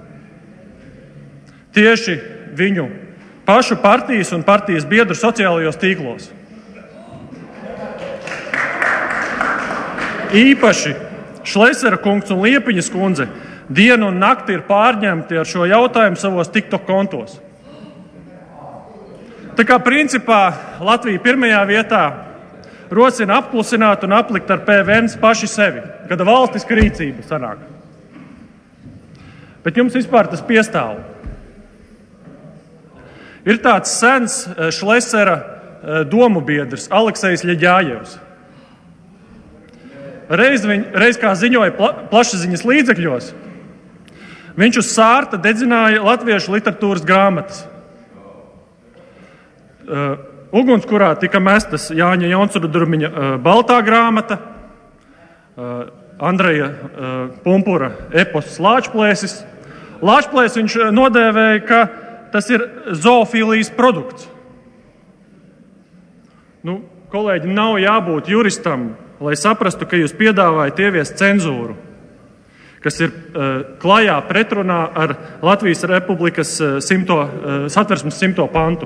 O: Tieši viņu pašu partijas un partijas biedru sociālajos tīklos. Īpaši Šlesera kungs un Liepiņas kundze dienu un nakti ir pārņemti ar šo jautājumu savos TikTok kontos. Tā kā principā Latvija pirmajā vietā rosina apklusināt un aplikt ar P V N paši sevi, kad valstiska rīcība sanāk. Bet jums vispār tas piestāv. Ir tāds sens Šlesera domu biedrs Aleksejs Ļeģājevs. Reiz, viņ, reiz kā ziņoja pla, plašsaziņas līdzekļos, viņš uz sārta dedzināja latviešu literatūras grāmatas. Uh, ugunskurā tika mestas Jāņa Jonsura-Durmiņa uh, baltā grāmata, uh, Andreja uh, Pumpura epos Lāčplēsis. Lāčplēs viņš nodēvēja, ka tas ir zoofīlijas produkts. Nu, kolēģi, nav jābūt juristam, lai saprastu, ka jūs piedāvājat ieviest cenzūru. kas ir uh, klajā pretrunā ar Latvijas Republikas uh, simto, uh, satversmes simto pantu.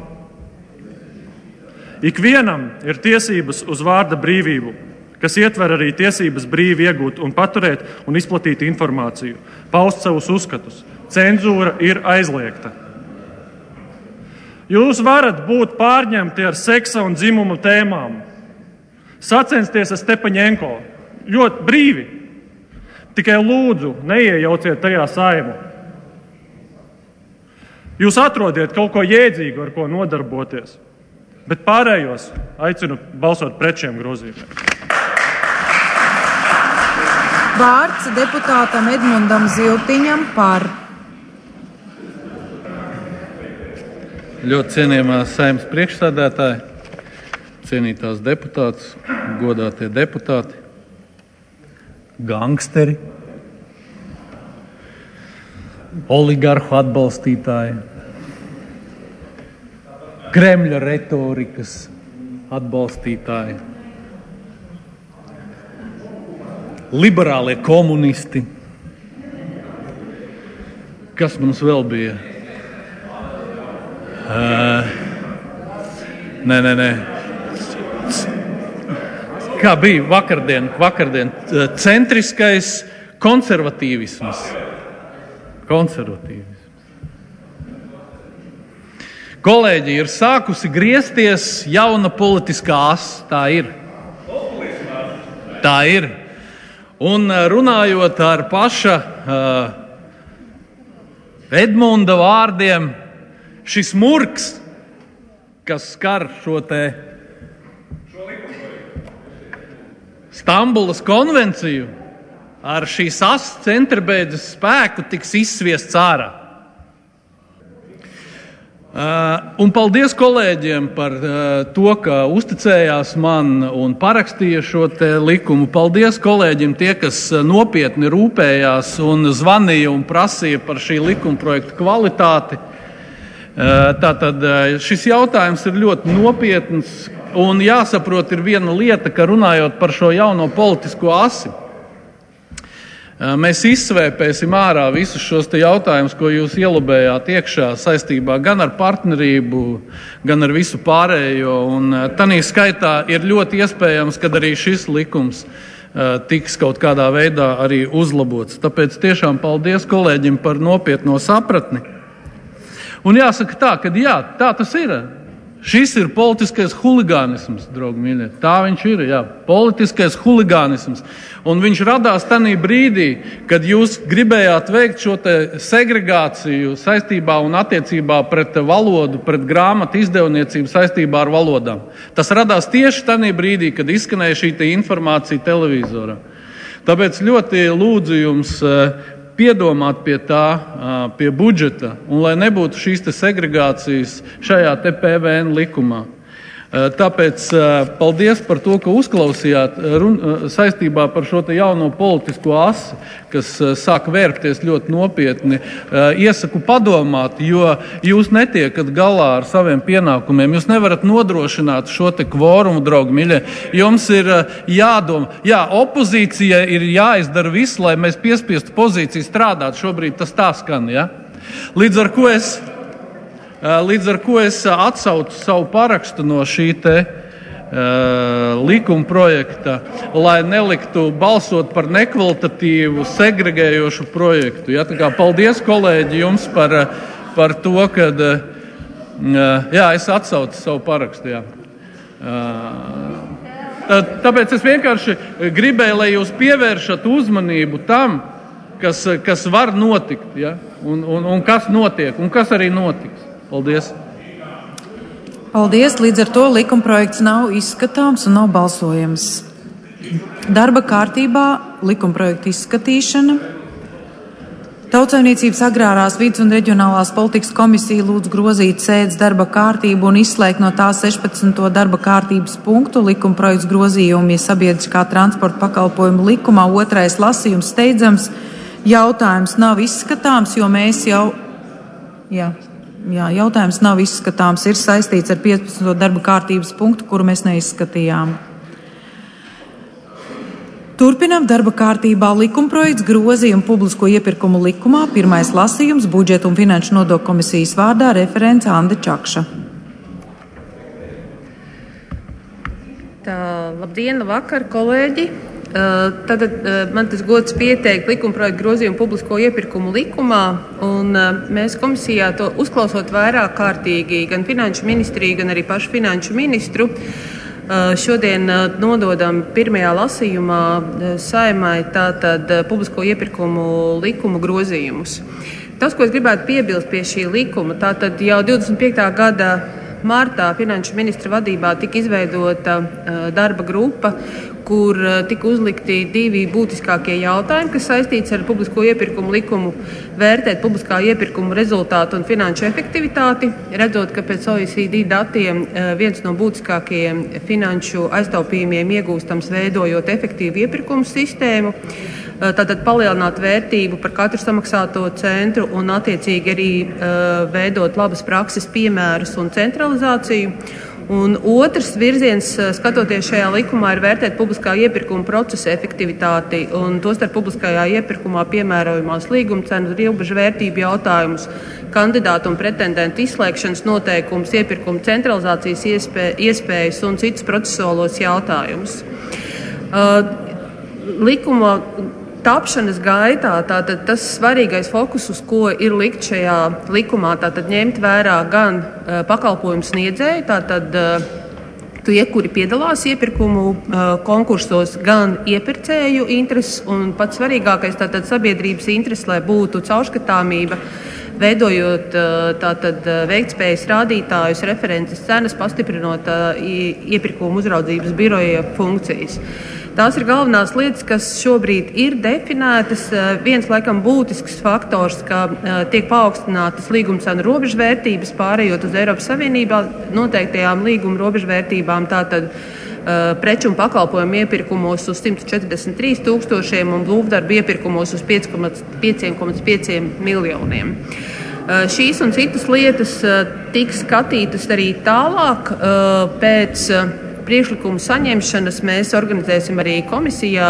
O: Ikvienam ir tiesības uz vārda brīvību, kas ietver arī tiesības brīvi iegūt un paturēt un izplatīt informāciju, paust savus uzskatus. Cenzūra ir aizliegta. Jūs varat būt pārņemti ar seksa un dzimumu tēmām. Sacensties ar Stepaņenko. Ļoti brīvi. Tikai lūdzu, neiejauciet tajā Saimu. Jūs atrodiet kaut ko jēdzīgu, ar ko nodarboties. Bet pārējos aicinu balsot pret šiem grozījumiem.
A: Vārds deputātam Edmundam Ziltiņam par.
P: Ļoti cienījamā Saeimas priekšsēdētāja, cienītās deputātes, godātie deputāti, gangsteri, oligarhu atbalstītāji, Kremļa retorikas atbalstītāji, liberālie komunisti. Kas mums vēl bija? Uh, nē, nē, nē. Kā bija vakardien? Vakardien centriskais konservatīvisms. Konservatīvisms. Kolēģi, ir sākusi griezties jauna politiskā asa. Tā ir. Tā ir. Un runājot ar paša uh, Edmunda vārdiem, šis murgs, kas skar šo te Stambulas konvenciju, ar šīs asas centrbeidzes spēku tiks izsviests ārā. Uh, un paldies kolēģiem par uh, to, ka uzticējās man un parakstīja šo te likumu. Paldies kolēģiem tie, kas nopietni rūpējās un zvanīja un prasīja par šī likuma projekta kvalitāti. Uh, tātad uh, šis jautājums ir ļoti nopietns un jāsaprot ir viena lieta, ka runājot par šo jauno politisko asi, mēs izsvēpēsim ārā visus šos te jautājumus, ko jūs ielobējāt iekšā saistībā gan ar partnerību, gan ar visu pārējo. Un tanī skaitā ir ļoti iespējams, ka arī šis likums tiks kaut kādā veidā arī uzlabots. Tāpēc tiešām paldies kolēģim par nopietno sapratni. Un jāsaka tā, ka jā, tā tas ir. Šis ir politiskais huligānisms, draugi mīļie. Tā viņš ir, jā, politiskais huligānisms. Un viņš radās tanī brīdī, kad jūs gribējāt veikt šo te segregāciju saistībā un attiecībā pret valodu, pret grāmatu izdevniecību saistībā ar valodām. Tas radās tieši tanī brīdī, kad izskanēja šī te informācija televizorā. Tāpēc ļoti lūdzu jums piedomāt pie tā, pie budžeta, un lai nebūtu šīs te segregācijas šajā te P V N likumā. Tāpēc paldies par to, ka uzklausījāt run, saistībā par šo te jauno politisko asi, kas sāk vērpties ļoti nopietni. Iesaku padomāt, jo jūs netiekat galā ar saviem pienākumiem. Jūs nevarat nodrošināt šo te kvorumu, draugi miļie. Jums ir jādomā, jā, opozīcijai ir jāizdara viss, lai mēs piespiestu pozīciju strādāt. Šobrīd tas tā skan, ja? Līdz ar ko es... Līdz ar ko es atsaucu savu parakstu no šī te uh, likuma projekta, lai neliktu balsot par nekvalitatīvu, segregējošu projektu. Ja? Tā kā paldies, kolēģi, jums par, par to, kad uh, jā, es atsaucu savu parakstu. Jā. Uh, tāpēc es vienkārši gribēju, lai jūs pievēršat uzmanību tam, kas, kas var notikt, ja? un, un, un kas notiek, un kas arī notiks. Paldies!
A: Paldies! Līdz ar to likumprojekts nav izskatāms un nav balsojams. Darba kārtībā likumprojekta izskatīšana. Tautsaimniecības agrārās vides un reģionālās politikas komisija lūdz grozīt sēdes darba kārtību un izslēgt no tā sešpadsmito darba kārtības punktu likumprojekts grozījumi sabiedriskā transporta pakalpojumu likumā. Otrais lasījums steidzams. Jautājums nav izskatāms, jo mēs jau... Jā. Jā, jautājums nav izskatāms, ir saistīts ar piecpadsmito darba kārtības punktu, kuru mēs neizskatījām. Turpinām darba kārtībā likumprojekts grozījumu publisko iepirkumu likumā. Pirmais lasījums budžeta un finanšu nodokļu komisijas vārdā referents Anda Čakša.
Q: Tā, labdien, labvakar, kolēģi! Tad man tas gods pieteikt likumprojektu grozījumu publisko iepirkumu likumā, un mēs komisijā to uzklausot vairāk kārtīgi gan finanšu ministriju, gan arī pašu finanšu ministru, šodien nododam pirmajā lasījumā Saeimai tātad publisko iepirkumu likumu grozījumus. Tas, ko es gribētu piebilst pie šī likuma, tātad jau divdesmit piektā gada martā finanšu ministra vadībā tika izveidota darba grupa, kur tika uzlikti divi būtiskākie jautājumi, kas saistīts ar publisko iepirkumu likumu, vērtēt publiskā iepirkuma rezultātu un finanšu efektivitāti, redzot, ka pēc O E C D datiem viens no būtiskākajiem finanšu aiztaupījumiem iegūstams veidojot efektīvu iepirkumu sistēmu, tātad palielināt vērtību par katru samaksāto centru un attiecīgi arī veidot labas prakses piemērus un centralizāciju. Un otrs virziens, skatoties šajā likumā, ir vērtēt publiskā iepirkuma procesa efektivitāti un tostarp publiskajā iepirkumā piemērojumās līguma cenu robežu vērtību jautājumus, kandidātu un pretendentu izslēgšanas noteikumus, iepirkuma centralizācijas iespē, iespējas un citus procesuālos jautājumus. Uh, likuma tapšanas gaitā tātad tas svarīgais fokus, uz ko ir likt šajā likumā, tātad ņemt vērā gan uh, pakalpojumu sniedzēju, tātad uh, tie, kuri piedalās iepirkumu uh, konkursos, gan iepirkēju intereses un pats svarīgākais tātad sabiedrības intereses, lai būtu caurskatāmība, veidojot uh, tātad uh, veiktspējas rādītājus, references cenas, pastiprinot uh, iepirkumu uzraudzības biroja funkcijas. Tās ir galvenās lietas, kas šobrīd ir definētas. Viens laikam būtisks faktors, ka tiek paaugstinātas līguma cenu robežvērtības, pārējot uz Eiropas Savienībā noteiktajām līguma robežvērtībām, tātad preču un pakalpojumu iepirkumos uz simt četrdesmit trīs tūkstošiem un būvdarbu iepirkumos uz pieci komats pieci miljoniem. Šīs un citas lietas tiks skatītas arī tālāk pēc priekšlikumu saņemšanas. Mēs organizēsim arī komisijā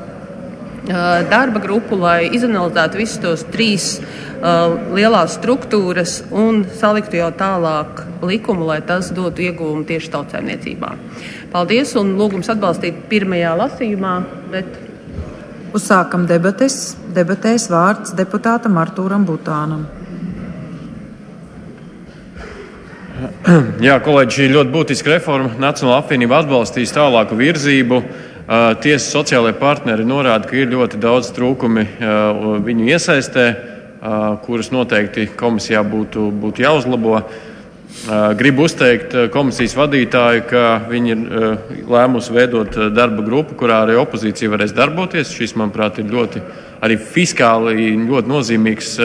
Q: darba grupu, lai izanalizētu visus tos trīs lielās struktūras un saliktu jau tālāk likumu, lai tas dotu ieguvumu tieši tautsaimniecībā. Paldies un lūgums atbalstīt pirmajā lasījumā. Bet...
A: Uzsākam debates. Debatēs vārds deputātam Artūram Butānam.
M: Jā, kolēģi, šī ļoti būtiska reforma. Nacionālā apvienība atbalstīs tālāku virzību. Tiesas sociālajie partneri norāda, ka ir ļoti daudz trūkumi viņu iesaistē, kurus noteikti komisijā būtu, būtu jāuzlabo. Gribu uzteikt komisijas vadītāju, ka viņi ir lēmusi veidot darba grupu, kurā arī opozīcija varēs darboties. Šis, manuprāt, ir ļoti arī fiskāli ļoti nozīmīgs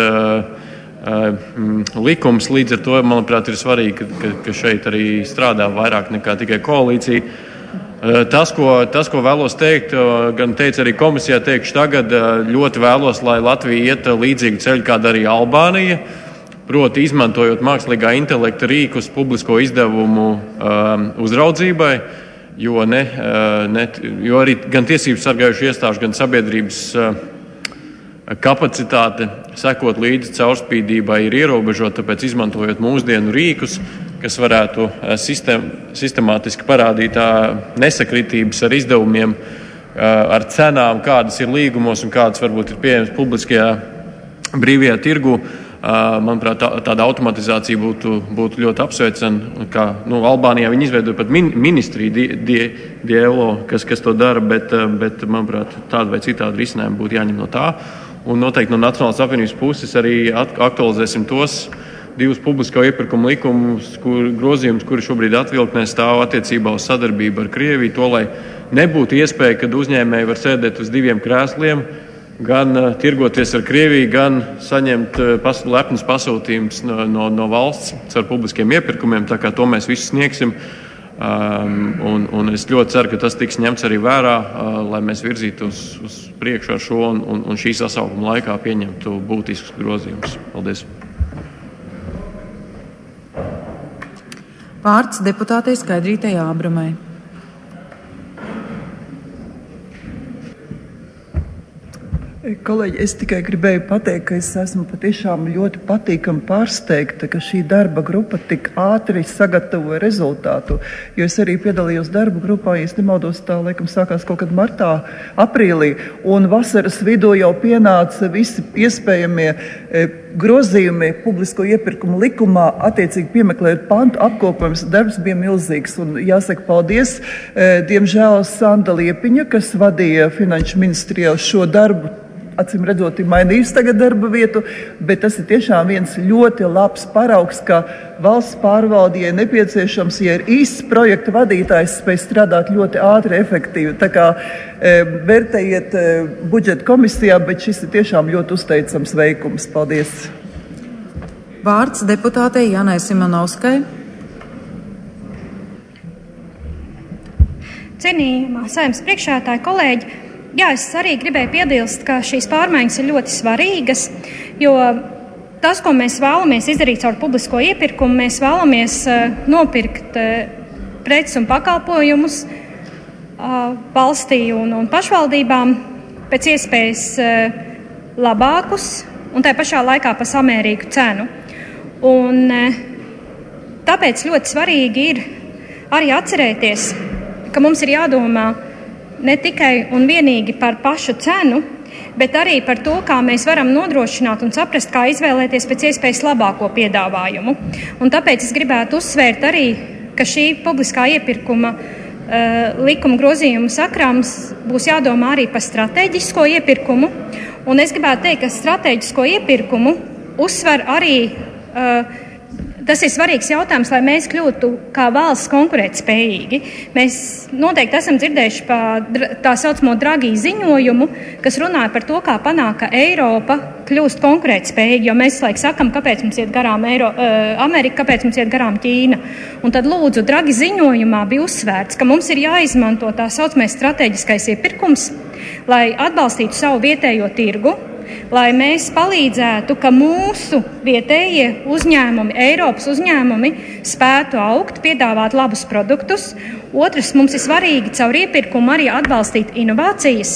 M: likums. Līdz ar to, manuprāt, ir svarīgi, ka, ka šeit arī strādā vairāk nekā tikai koalīcija. Tas ko, tas, ko vēlos teikt, gan teicu arī komisijā, teikšu tagad, ļoti vēlos, lai Latvija iet līdzīgu ceļu, kāda arī Albānija, proti izmantojot mākslīgā intelekta rīkus publisko izdevumu um, uzraudzībai, jo, ne, ne, jo arī gan tiesības sargājuši iestāžu, gan sabiedrības uh, kapacitāte sekot līdzi caurspīdībai ir ierobežota, tāpēc izmantojot mūsdienu rīkus, kas varētu sistem, sistemātiski parādīt nesakritības ar izdevumiem, ar cenām, kādas ir līgumos un kādas varbūt ir pieejamas publiskajā brīvajā tirgu. Manuprāt, tā, tāda automatizācija būtu, būtu ļoti apsveicama. Kā, nu, Albānijā viņi izveidoja pat min, ministriju die, die, dielo, kas, kas to dara, bet, bet manuprāt, tāda vai citāda risinājuma būtu jāņem no tā. Un noteikti no Nacionālās apvienības puses arī aktualizēsim tos divus publisko iepirkumu likumus, kur, grozījumus, kuri šobrīd atvilktnē stāv attiecībā uz sadarbību ar Krieviju, to, lai nebūtu iespēja, kad uzņēmēji var sēdēt uz diviem krēsliem, gan uh, tirgoties ar Krieviju, gan saņemt uh, pas, lepnas pasūtījumus no, no, no valsts ar publiskiem iepirkumiem, tā kā to mēs visu sniegsim. Um, un, un es ļoti ceru, ka tas tiks ņemts arī vērā, uh, lai mēs virzītu uz, uz priekšu ar šo un, un, un šī sasaukuma laikā pieņemtu būtiskus grozījumus. Paldies!
A: Vārds deputātei Skaidrītei Ābramai.
R: Kolēģi, es tikai gribēju pateikt, ka es esmu patiešām ļoti patīkami pārsteigta, ka šī darba grupa tik ātri sagatavoja rezultātu, jo es arī piedalījos darba grupā, ja es nemaldos, tā laikam sākās kaut kad martā, aprīlī, un vasaras vidū jau pienāca visi iespējamie e, grozījumi publisko iepirkumu likumā, attiecīgi piemeklējot pantu apkopojums, darbs bija milzīgs, un jāsaka paldies, e, diemžēl Sanda Liepiņa, kas vadīja Finanšu ministrijā šo darbu, acīm redzot, ir mainījis tagad darba vietu, bet tas ir tiešām viens ļoti labs paraugs, ka valsts pārvaldījai nepieciešams, ja ir īsts projekta vadītājs, spēj strādāt ļoti ātri, efektīvi. Tā kā e, vērtējiet e, budžeta komisijā, bet šis ir tiešām ļoti uzteicams veikums. Paldies!
A: Vārds deputātei Janai Simonovskai.
L: Cienījamā Saeimas priekšsēdētāja, kolēģi, jā, es arī gribēju piebilst, ka šīs pārmaiņas ir ļoti svarīgas, jo tas, ko mēs vēlamies izdarīt caur publisko iepirkumu, mēs vēlamies uh, nopirkt uh, preces un pakalpojumus uh, valstī un, un pašvaldībām pēc iespējas uh, labākus un tā pašā laikā pa samērīgu cenu. Un uh, tāpēc ļoti svarīgi ir arī atcerēties, ka mums ir jādomā ne tikai un vienīgi par pašu cenu, bet arī par to, kā mēs varam nodrošināt un saprast, kā izvēlēties pēc iespējas labāko piedāvājumu. Un tāpēc es gribētu uzsvērt arī, ka šī publiskā iepirkuma uh, likuma grozījuma sakrams būs jādomā arī par strateģisko iepirkumu. Un es gribētu teikt, ka strateģisko iepirkumu uzsver arī uh, Tas ir svarīgs jautājums, lai mēs kļūtu kā valsts konkurētspējīgi. Mēs noteikti esam dzirdējuši par tā saucamo Draghi ziņojumu, kas runāja par to, kā panākt, ka Eiropa kļūst konkurētspējīga, jo mēs laik sakam, kāpēc mums iet garām Eiro, uh, Amerika, kāpēc mums iet garām Ķīna. Un tad lūdzu, Draghi ziņojumā bija uzsvērts, ka mums ir jāizmanto tā saucamais strateģiskais iepirkums, lai atbalstītu savu vietējo tirgu, lai mēs palīdzētu, ka mūsu vietējie uzņēmumi, Eiropas uzņēmumi spētu augt, piedāvāt labus produktus. Otrs, mums ir svarīgi caur iepirkumu arī atbalstīt inovācijas,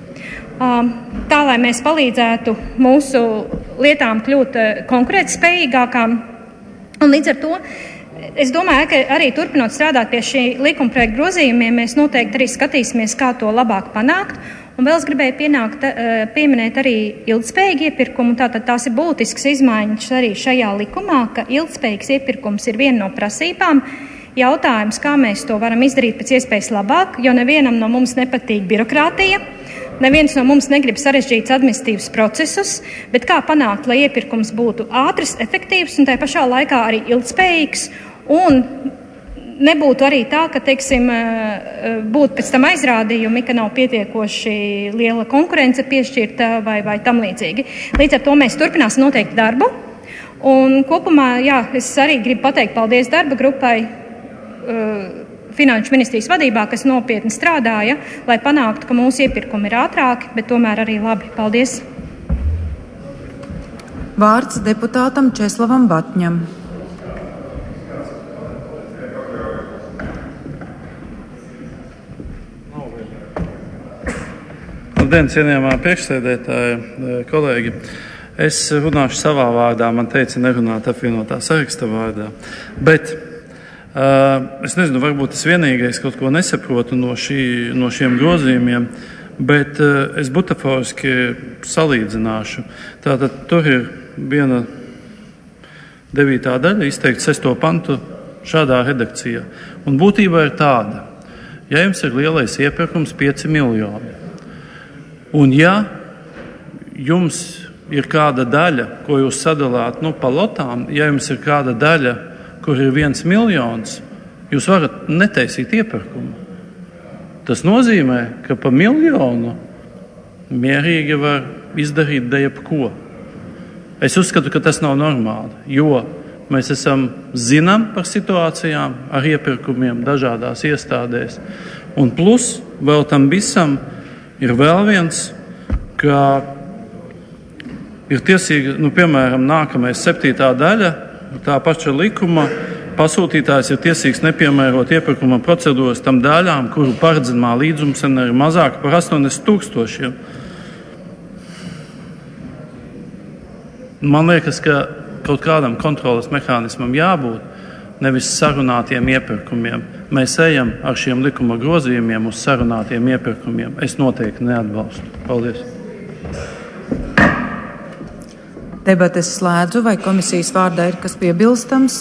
L: tā, lai mēs palīdzētu mūsu lietām kļūt konkurētspējīgākām. Un līdz ar to es domāju, ka arī turpinot strādāt pie šī likumprojekta grozījumiem, mēs noteikti arī skatīsimies, kā to labāk panākt. Un vēl es gribēju pienākt, pieminēt arī ilgspējīgu iepirkumu. Tātad tās ir būtiskas izmaiņas arī šajā likumā, ka ilgspējīgs iepirkums ir viena no prasībām. Jautājums, kā mēs to varam izdarīt pēc iespējas labāk, jo nevienam no mums nepatīk birokrātija, neviens no mums negrib sarežģītus administratīvus procesus, bet kā panākt, lai iepirkums būtu ātrs, efektīvs un tā pašā laikā arī ilgspējīgs un nebūtu arī tā, ka, teiksim, būtu pēc tam aizrādījumi, ka nav pietiekoši liela konkurence piešķirta vai, vai tam līdzīgi. Līdz ar to mēs turpināsim noteikti darbu. Un kopumā, jā, es arī gribu pateikt paldies darba grupai uh, Finanšu ministrijas vadībā, kas nopietni strādāja, lai panāktu, ka mūsu iepirkumi ir ātrāki, bet tomēr arī labi. Paldies!
A: Vārds deputātam Česlavam Batņam.
S: Labdien, cienījamā priekšsēdētāja, kolēģi. Es runāšu savā vārdā, man teica nerunāt apvienotā saraksta vārdā. Bet uh, es nezinu, varbūt es vienīgais kaut ko nesaprotu no, šī, no šiem grozījumiem, bet uh, es butaforiski salīdzināšu. Tātad tur ir viena devītā daļa izteikt sesto pantu šādā redakcijā. Un būtībā ir tāda, ja jums ir lielais iepirkums pieci miljoni, un ja jums ir kāda daļa, ko jūs sadalāt nu, pa lotām, ja jums ir kāda daļa, kur ir viens miljons, jūs varat netaisīt iepirkumu. Tas nozīmē, ka pa miljonu mierīgi var izdarīt jebko. Es uzskatu, ka tas nav normāli, jo mēs esam zinām par situācijām ar iepirkumiem dažādās iestādēs. Un plus vēl tam visam ir vēl viens, ka ir tiesīgi, nu, piemēram, nākamais septītā daļa, tā paša likuma, pasūtītājs ir tiesīgs nepiemērot iepirkuma procedūras tam daļām, kuru paredzamā līdzumcena ir mazāka par astoņdesmit tūkstošiem. Man liekas, ka kaut kādam kontroles mehānismam jābūt, nevis sarunātiem iepirkumiem. Mēs ejam ar šiem likuma grozījumiem uz sarunātiem iepirkumiem. Es noteikti neatbalstu. Paldies!
A: Debates slēdzu, vai komisijas vārdā ir kas piebilstams?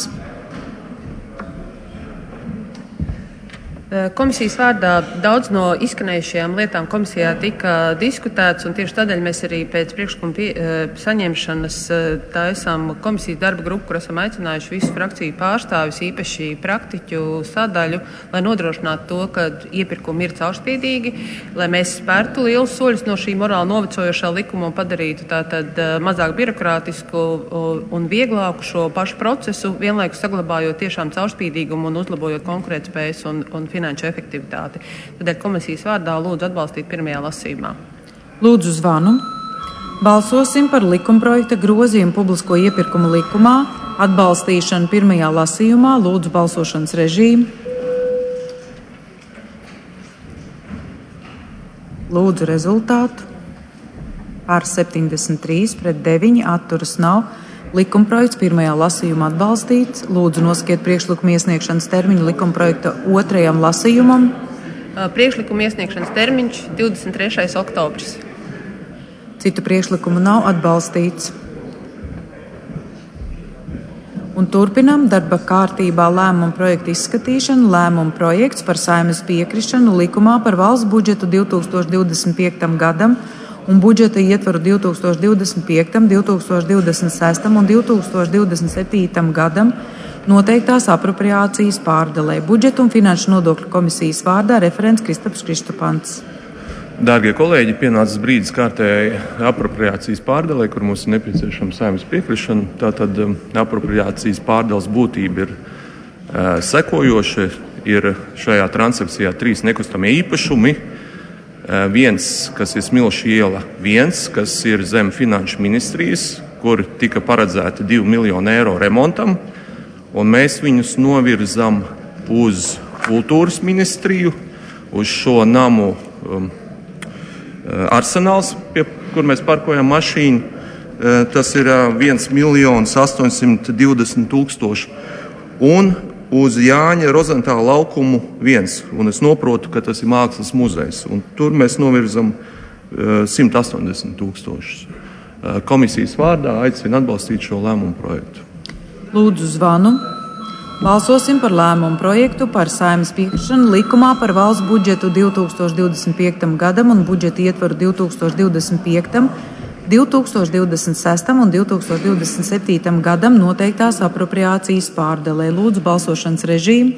Q: Komisijas vārdā daudz no izskanējušajām lietām komisijā tika diskutēts, un tieši tādēļ mēs arī pēc priekšlikuma pie, saņemšanas taisām komisijas darba grupu, kur esam aicinājuši visu frakciju pārstāvis, īpaši praktiķu sadaļu, lai nodrošinātu to, ka iepirkumi ir caurspīdīgi, lai mēs spērtu lielus soļus no šī morāli novecojošā likuma un padarītu tātad mazāk birokrātisku un vieglāku šo pašu procesu, vienlaikus saglabājot tiešām caurspīdīgumu un uzlabojot konkurētspējas un, un finanšu efektivitāti. Tādēļ komisijas vārdā lūdzu atbalstīt pirmajā lasījumā.
A: Lūdzu zvanu. Balsosim par likumprojekta grozījumu publisko iepirkumu likumā, atbalstīšanu pirmajā lasījumā. Lūdzu balsošanas režīmu. Lūdzu rezultātu. Par septiņdesmit trīs pret deviņi atturas nav. Likumprojekts pirmajā lasījumā atbalstīts. Lūdzu noskiet priekšlikuma iesniegšanas termiņu likumprojekta otrajam lasījumam.
Q: Priekšlikuma iesniegšanas termiņš divdesmit trešais oktobris.
A: Citu priekšlikumu nav atbalstīts. Un turpinam darba kārtībā lēmumu projektu izskatīšanu. Lēmumu projekts par Saeimas piekrišanu likumā par valsts budžetu divtūkstoš divdesmit piektajam gadam un budžeta ietvaru divtūkstoš divdesmit piektajam, divtūkstoš divdesmit sestajam un divtūkstoš divdesmit septītajam gadam noteiktās apropriācijas pārdalē. Budžeta un finanšu nodokļu komisijas vārdā referents Kristaps Kristupants.
M: Dārgie kolēģi, pienācis brīdis kārtējai apropriācijas pārdalē, kur mums ir nepieciešama Saeimas piekrišana. Tātad apropriācijas pārdales būtība ir uh, sekojoša. Ir šajā transakcijā trīs nekustamie īpašumi. Viens, kas ir Smilšu iela, viens, kas ir zem finanšu ministrijas, kur tika paredzēta divi miljoni eiro remontam, un mēs viņus novirzam uz kultūras ministriju, uz šo namu um, arsenāls, pie kur mēs parkojam mašīnu. Tas ir viens miljons astoņsimt divdesmit tūkstoši. Un uz Jāņa Rozentāla laukumu viens, un es noprotu, ka tas ir mākslas muzejs, un tur mēs novirzam uh, simt astoņdesmit tūkstošus. Uh, komisijas vārdā aicinu atbalstīt šo lēmumu projektu.
A: Lūdzu zvanu. Balsosim par lēmumu projektu par Saeimas piekrišanu likumā par valsts budžetu divtūkstoš divdesmit piektajam gadam un budžeta ietvaru divtūkstoš divdesmit piektajam, divtūkstoš divdesmit sestajam un divtūkstoš divdesmit septītajam gadam noteiktās apropriācijas pārdalē. Lūdzu balsošanas režīmu.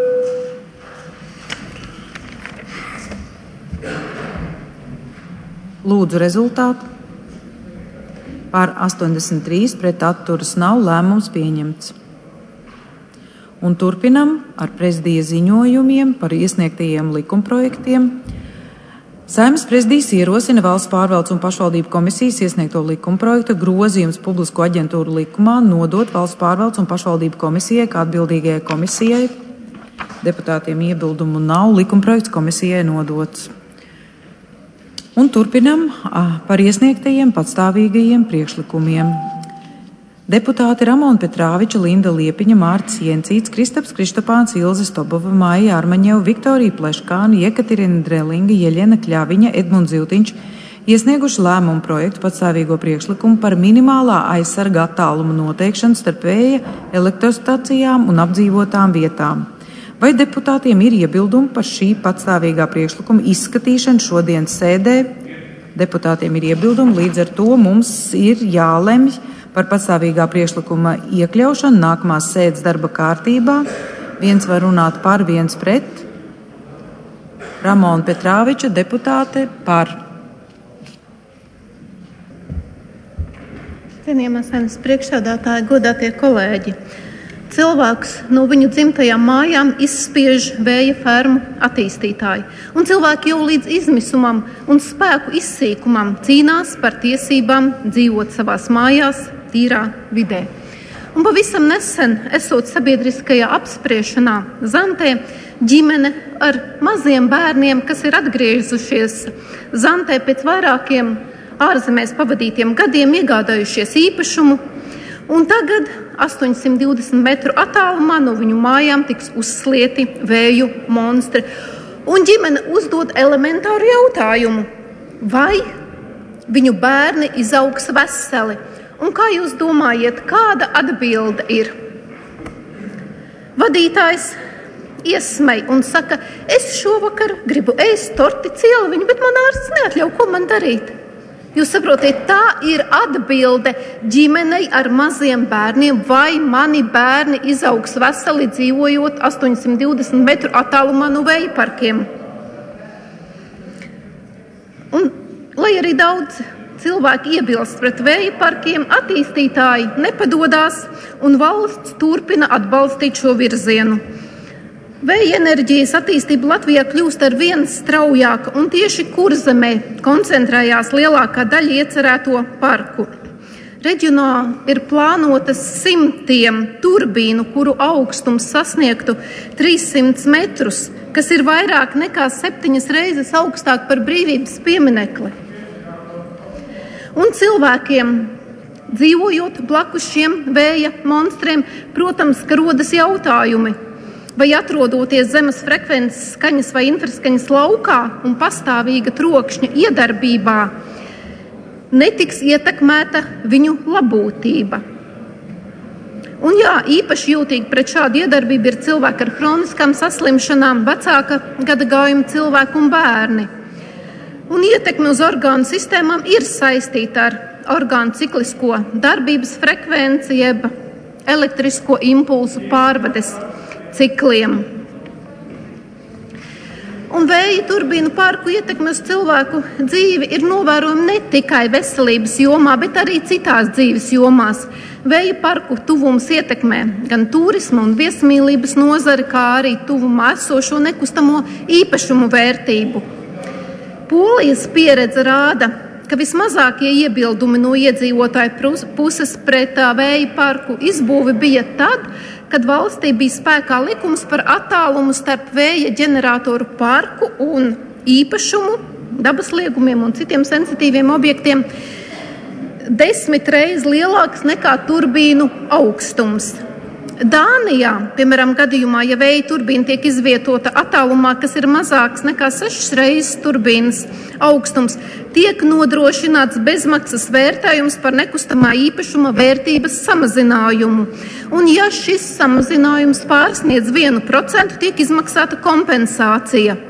A: Lūdzu rezultātu. Par astoņdesmit trīs pret atturas nav. Lēmums pieņemts. Un turpinam ar prezidija ziņojumiem par iesniegtajiem likumprojektiem. Saeimas prezidijs ierosina Valsts pārvaldes un pašvaldību komisijas iesniegto likumprojektu grozījums publisko aģentūru likumā nodot Valsts pārvaldes un pašvaldību komisijai kā atbildīgajai komisijai. Deputātiem iebildumu nav. Likumprojekts komisijai nodots. Un turpinam par iesniegtajiem patstāvīgajiem priekšlikumiem. Deputāti Ramona Petrāviča, Linda Liepiņa, Mārcis Jencīts, Kristaps Kristupāns, Ilze Stobova, Maija Armaņeva, Viktorija Pleškāna, Jekaterina Drelinga, Jeļena Kļaviņa, Edmunds Ziltiņš iesnieguši lēmumu projektu patstāvīgo priekšlikumu par minimālā aizsarga attāluma noteikšanu starp vēja elektrostacijām un apdzīvotām vietām. Vai deputātiem ir iebildumi par šī patstāvīgā priekšlikuma izskatīšanu šodienas sēdē? Deputātiem ir iebildumi, līdz ar to mums ir jālemj par patstāvīgā priekšlikuma iekļaušanu nākamās sēdes darba kārtībā. Viens var runāt par, viens pret. Ramona Petrāviča, deputāte, par.
T: Cienījamā Saeimas priekšsēdētāja, godātie kolēģi. Cilvēks no viņu dzimtajām mājām izspiež vēja fermu attīstītāji, un cilvēki jau līdz izmisumam un spēku izsīkumam cīnās par tiesībām dzīvot savās mājās, tīrā vidē. Un pavisam nesen, esot sabiedriskajā apspriešanā Zantē, ģimene ar maziem bērniem, kas ir atgriezušies Zantē pēc vairākiem ārzemēs pavadītiem gadiem iegādājušies īpašumu, un tagad astoņsimt divdesmit metru attālumā no viņu mājām tiks uzslieti vēju monstri. Un ģimene uzdod elementāru jautājumu, vai viņu bērni izaugs veseli. Un kā jūs domājat, kāda atbilde ir? Vadītājs iesmej un saka, es šovakar gribu ēst torti cieliņu, bet man ārsts neatļauj, ko man darīt. Jūs saprotiet, tā ir atbilde ģimenei ar maziem bērniem, vai mani bērni izaugs veseli dzīvojot astoņsimt divdesmit metru attālumā no vēja parkiem. Un, lai arī daudz cilvēki iebilst pret vēja parkiem, attīstītāji nepadodās un valsts turpina atbalstīt šo virzienu. Vēja enerģijas attīstība Latvijā kļūst ar vien straujāka, un tieši Kurzemē koncentrējās lielākā daļa iecerēto parku. Reģionā ir plānotas simtiem turbīnu, kuru augstums sasniegtu trīssimts metrus, kas ir vairāk nekā septiņas reizes augstāk par Brīvības pieminekli. Un cilvēkiem, dzīvojot blakus šiem vēja monstriem, protams, ka rodas jautājumi, vai atrodoties zemes frekvences skaņas vai infraskaņas laukā un pastāvīga trokšņa iedarbībā, netiks ietekmēta viņu labūtība. Un jā, īpaši jūtīgi pret šādu iedarbību ir cilvēki ar hroniskām saslimšanām, vecāka gadagājuma cilvēku un bērni. Un ietekme uz orgānu sistēmām ir saistīta ar orgānu ciklisko darbības frekvenci, jeb elektrisko impulsu pārvades cikliem. Un vēja turbīnu parku ietekme uz cilvēku dzīvi ir novērojama ne tikai veselības jomā, bet arī citās dzīves jomās. Vēja parku tuvums ietekmē gan turisma un viesmīlības nozari, kā arī tuvumā esošo nekustamo īpašumu vērtību. Polijas pieredze rāda, ka vismazākie iebildumi no iedzīvotāju puses pret vēja parku izbūvi bija tad, kad valstī bija spēkā likums par attālumu starp vēja ģeneratoru parku un īpašumu, dabas liegumiem un citiem sensitīviem objektiem desmit reizes lielāks nekā turbīnu augstums. Dānijā, piemēram, gadījumā, ja vēja turbīna tiek izvietota attālumā, kas ir mazāks nekā sešas reizes turbīnas augstums, tiek nodrošināts bezmaksas vērtējums par nekustamā īpašuma vērtības samazinājumu. Un ja šis samazinājums pārsniedz vienu procentu, tiek izmaksāta kompensācija.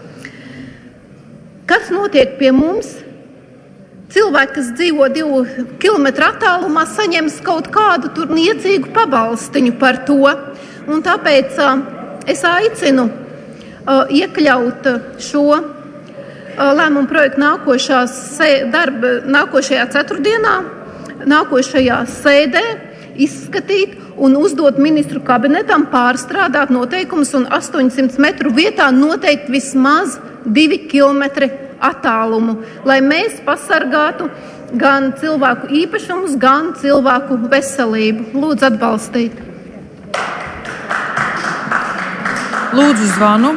T: Kas notiek pie mums? Cilvēki, kas dzīvo divu kilometru attālumā, saņems kaut kādu tur niecīgu pabalstiņu par to. Un tāpēc uh, es aicinu uh, iekļaut šo uh, lēmumu projektu nākošā darba, nākošajā ceturtdienā, nākošajā sēdē, izskatīt un uzdot ministru kabinetam pārstrādāt noteikumus un astoņsimt metru vietā noteikt vismaz divi kilometri attālumu, lai mēs pasargātu gan cilvēku īpašumus, gan cilvēku veselību. Lūdzu atbalstīt.
A: Lūdzu zvanu.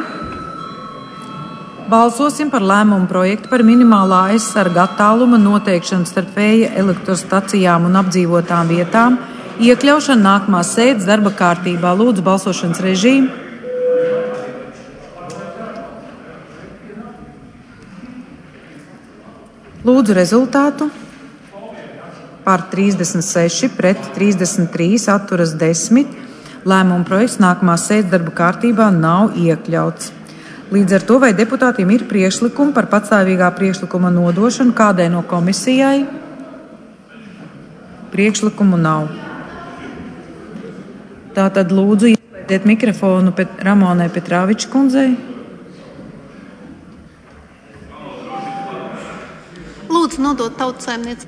A: Balsosim par lēmumu projektu par minimālā aizsarga attāluma noteikšanu starp vēja elektrostacijām un apdzīvotām vietām, iekļaušanu nākamās sēdes darba kārtībā. Lūdzu balsošanas režīmu. Lūdzu rezultātu. Par trīsdesmit seši, pret trīsdesmit trīs, atturas desmit. Lēmuma projekts nākamās sēdes darba kārtībā nav iekļauts. Līdz ar to vai deputātiem ir priekšlikumi par patstāvīgā priekšlikuma nodošanu kādai no komisijai? Priekšlikumu nav. Tātad lūdzu ieslēdziet mikrofonu pet Ramonai Petrāviča kundzei.
T: Lūdzu, nodot Tautas Saimniecībai.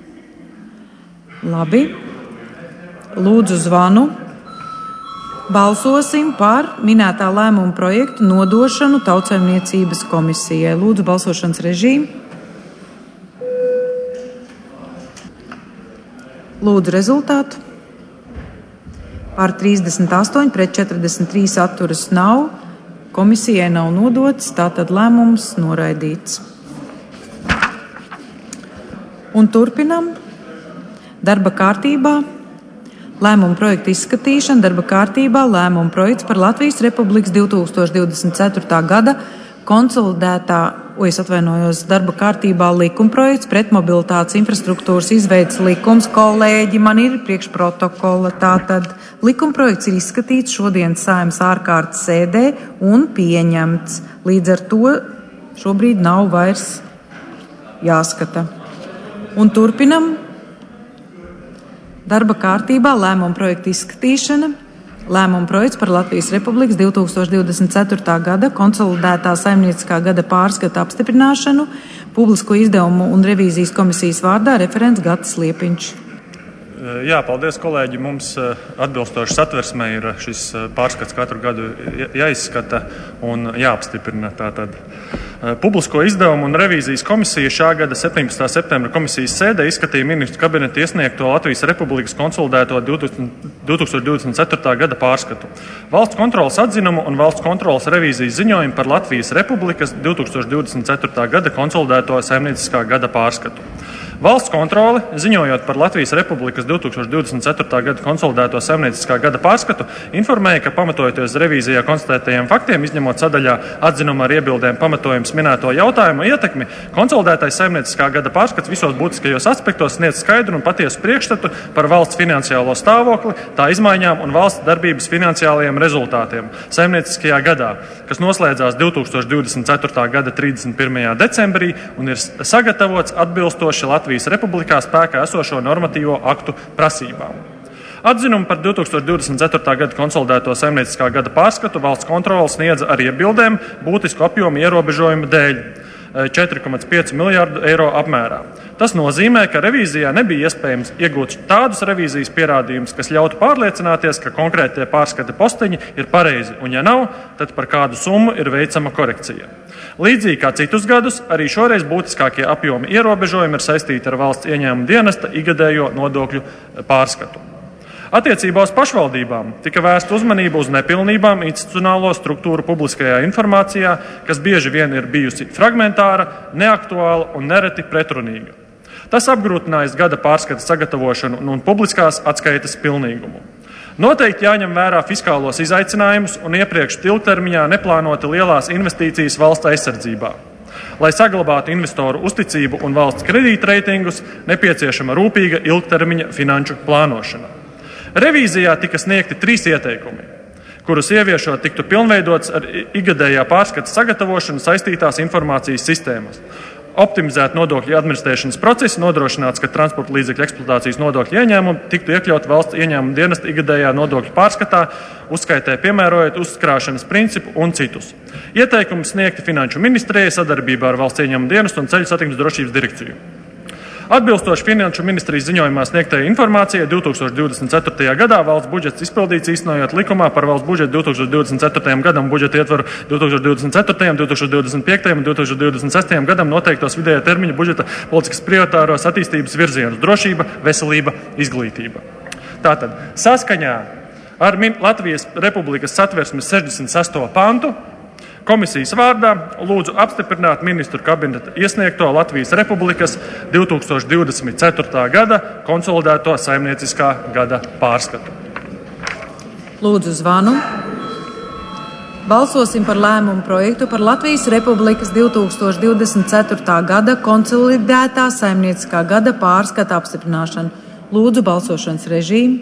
A: Labi. Lūdzu zvanu. Balsosim par minētā lēmuma projektu nodošanu Tautas Saimniecības komisijai. Lūdzu balsošanas režīmu. Lūdzu rezultātu. Par trīsdesmit astoņi, pret četrdesmit trīs atturas nav. Komisijai nav nodots, tātad lēmums noraidīts. Un turpinam darba kārtībā. Lēmuma projekta izskatīšana darba kārtībā lēmuma projekts par Latvijas Republikas divi tūkstoši divdesmit ceturtā gada konsolidētā, o es atvainojos, darba kārtībā likumprojekts pret mobilitātes infrastruktūras izveidas likums. Kolēģi, man ir priekšprotokola. Tātad likumprojekts ir izskatīts šodienas Saeimas ārkārtas sēdē un pieņemts. Līdz ar to šobrīd nav vairs jāskata. Un turpinam darba kārtībā lēmuma projekta izskatīšana. Lēmuma projekts par Latvijas Republikas divi tūkstoši divdesmit ceturtā gada konsolidētā saimnieciskā gada pārskata apstiprināšanu publisko izdevumu un revīzijas komisijas vārdā referents Gatis Liepiņš.
O: Jā, paldies, kolēģi. Mums atbilstoši satversmē ir šis pārskats katru gadu jāizskata un jāapstiprina. Tātad publisko izdevumu un revīzijas komisija šā gada septiņpadsmitā septembra komisijas sēdē izskatīja ministru kabineta iesniegto Latvijas Republikas konsolidēto divi tūkstoši divdesmit ceturtā gada pārskatu, valsts kontroles atzinumu un valsts kontroles revīzijas ziņojumu par Latvijas Republikas divi tūkstoši divdesmit ceturtā gada konsolidēto saimnieciskā gada pārskatu. Valsts kontrole, ziņojot par Latvijas Republikas divi tūkstoši divdesmit ceturtā gada konsolidēto saimnieciskā gada pārskatu, informēja, ka pamatojoties revīzijā konstatētajiem faktiem, izņemot sadaļā atzinuma ar iebildēm pamatojums minēto jautājumu ietekmi, konsolidētais saimnieciskā gada pārskats visos būtiskajos aspektos sniedz skaidru un patiesu priekšstatu par valsts finansiālo stāvokli, tā izmaiņām un valsts darbības finansiālajiem rezultātiem saimnieciskajā gadā, kas noslēdzās divi tūkstoši divdesmit ceturtā gada trīsdesmit pirmajā decembrī un ir sagatavots atbilstoši Latvijas Latvijas Republikā spēkā esošo normatīvo aktu prasībām. Atzinumu par divi tūkstoši divdesmit ceturtā gada konsolidēto saimnieciskā gada pārskatu valsts kontrole sniedza ar iebildēm būtisku apjomu ierobežojumu dēļ četri komats pieci miljārdu eiro apmērā. Tas nozīmē, ka revīzijā nebija iespējams iegūt tādus revīzijas pierādījumus, kas ļautu pārliecināties, ka konkrētie pārskata posteņi ir pareizi, un ja nav, tad par kādu summu ir veicama korekcija. Līdzīgi kā citus gadus, arī šoreiz būtiskākie apjomi ierobežojumi ir saistīti ar valsts ieņēmuma dienesta ikgadējo nodokļu pārskatu. Attiecībā uz pašvaldībām tika vērsta uzmanība uz nepilnībām institucionālo struktūru publiskajā informācijā, kas bieži vien ir bijusi fragmentāra, neaktuāla un nereti pretrunīga. Tas apgrūtinājis gada pārskata sagatavošanu un publiskās atskaites pilnīgumu. Noteikti jāņem vērā fiskālos izaicinājumus un iepriekš ilgtermiņā neplānoti lielās investīcijas valsts aizsardzībā. Lai saglabātu investoru uzticību un valsts kredītreitingus, nepieciešama rūpīga ilgtermiņa finanšu plānošana. Revīzijā tika sniegti trīs ieteikumi, kurus ieviešot tiktu pilnveidots ar ikgadējā pārskata sagatavošanu saistītās informācijas sistēmas. Optimizēt nodokļu administrēšanas procesu, nodrošināts, ka transporta līdzekļu eksploatācijas nodokļu ieņēmumi tiktu iekļaut valsts ieņēmuma dienesta ikgadējā nodokļu pārskatā, uzskaitē piemērojot uzkrāšanas principu un citus. Ieteikumi sniegti Finanšu ministrijai sadarbībā ar valsts ieņēmuma dienestu un ceļu satiksmes drošības direkciju. Atbilstoši Finanšu ministrijas ziņojumā sniegtajai informācijai divi tūkstoši divdesmit ceturtajā gadā valsts budžets izpildīts īstenojot likumā par valsts budžetu divi tūkstoši divdesmit ceturtajam gadam budžeta ietvaru divi tūkstoši divdesmit ceturtajam, divi tūkstoši divdesmit piektajam un divi tūkstoši divdesmit sestajam gadam noteiktos vidējā termiņa budžeta politikas prioritāros attīstības virzienus - drošība, veselība, izglītība. Tātad, saskaņā ar Latvijas Republikas satversmes sešdesmit sesto pantu komisijas vārdā lūdzu apstiprināt ministru kabineta iesniegto Latvijas Republikas divi tūkstoši divdesmit ceturtā gada konsolidēto saimnieciskā gada pārskatu.
A: Lūdzu zvanu. Balsosim par lēmumu projektu par Latvijas Republikas divi tūkstoši divdesmit ceturtā gada konsolidētā saimnieciskā gada pārskata apstiprināšanu. Lūdzu balsošanas režīmu.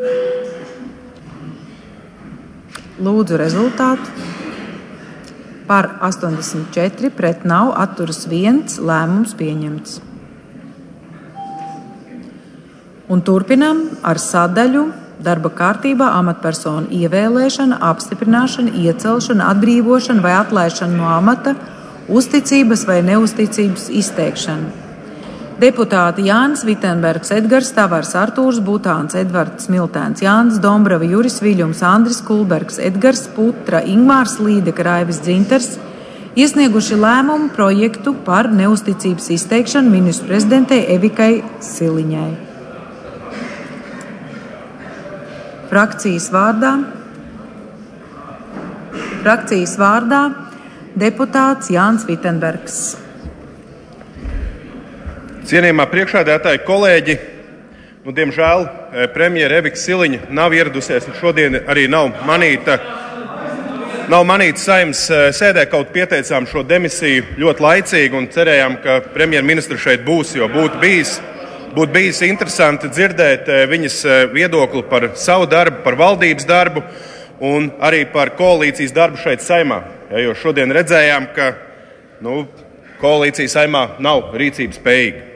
A: Lūdzu rezultātu. Par astoņdesmit četri, pret nav, atturas viens, lēmums pieņemts. Un turpinām ar sadaļu darba kārtībā amatpersonu ievēlēšana, apstiprināšana, iecelšana, atbrīvošana vai atlaišana no amata, uzticības vai neuzticības izteikšana. Deputāti Jānis Vitenbergs, Edgars Tavars, Artūrs Butāns, Edvards Miltēns, Jānis Dombrava, Juris Viļums, Andris Kulbergs, Edgars Putra, Ingmārs Līdeka, Raivis Dzinters iesnieguši lēmumu projektu par neuzticības izteikšanu ministru prezidentei Evikai Siliņai. Frakcijas vārdā, frakcijas vārdā deputāts Jānis Vitenbergs.
I: Cienījamā priekšsēdētāji, kolēģi, nu, diemžēl premjera Evika Siliņa nav ieradusies, un šodien arī nav manīta, nav manīta Saeimas sēdē, kaut pieteicām šo demisiju ļoti laicīgi un cerējām, ka premjerministra šeit būs, jo būtu bijis, būtu bijis interesanti dzirdēt viņas viedokli par savu darbu, par valdības darbu un arī par koalīcijas darbu šeit Saeimā. Ja, jo šodien redzējām, ka nu, koalīcija Saeimā nav rīcības spējīga.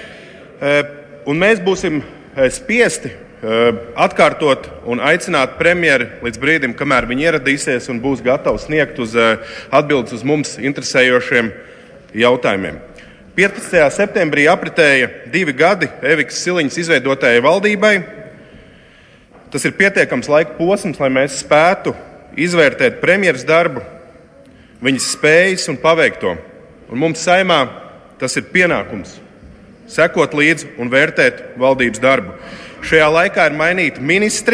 I: Un mēs būsim spiesti atkārtot un aicināt premjeri līdz brīdim, kamēr viņi ieradīsies un būs gatavi sniegt uz atbildes uz mums interesējošiem jautājumiem. piecpadsmitajā septembrī apritēja divi gadi Evikas Siliņas izveidotājai valdībai. Tas ir pietiekams laika posms, lai mēs spētu izvērtēt premjeras darbu, viņas spējas un paveikto. Un mums Saeimā tas ir pienākums sekot līdzi un vērtēt valdības darbu. Šajā laikā ir mainīti ministri,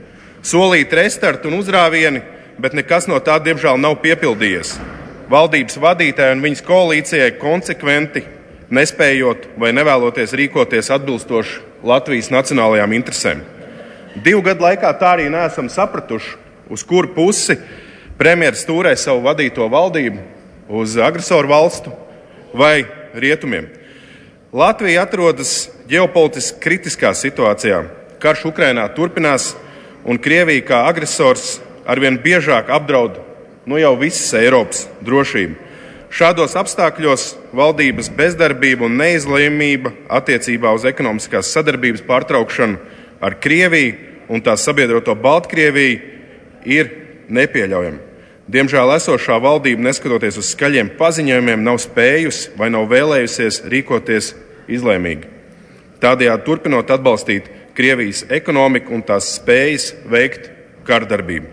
I: solīti restarti un uzrāvieni, bet nekas no tā, diemžēl, nav piepildījies. Valdības vadītāji un viņas koalīcijai konsekventi nespējot vai nevēloties rīkoties atbilstoši Latvijas nacionālajām interesēm. Divu gadu laikā tā arī neesam sapratuši, uz kuru pusi premjeras stūrē savu vadīto valdību, uz agresoru valstu vai rietumiem. Latvija atrodas ģeopolitiski kritiskā situācijā. Karš Ukrainā turpinās, un Krievija kā agresors arvien biežāk apdraud nu jau visas Eiropas drošību. Šādos apstākļos valdības bezdarbība un neizlēmība attiecībā uz ekonomiskās sadarbības pārtraukšanu ar Krieviju un tās sabiedroto Baltkrieviju ir nepieļaujama. Diemžēl esošā valdība, neskatoties uz skaļiem paziņojumiem, nav spējusi vai nav vēlējusies rīkoties izlēmīgi. Tādējādi turpinot atbalstīt Krievijas ekonomiku un tās spējas veikt kardarbību.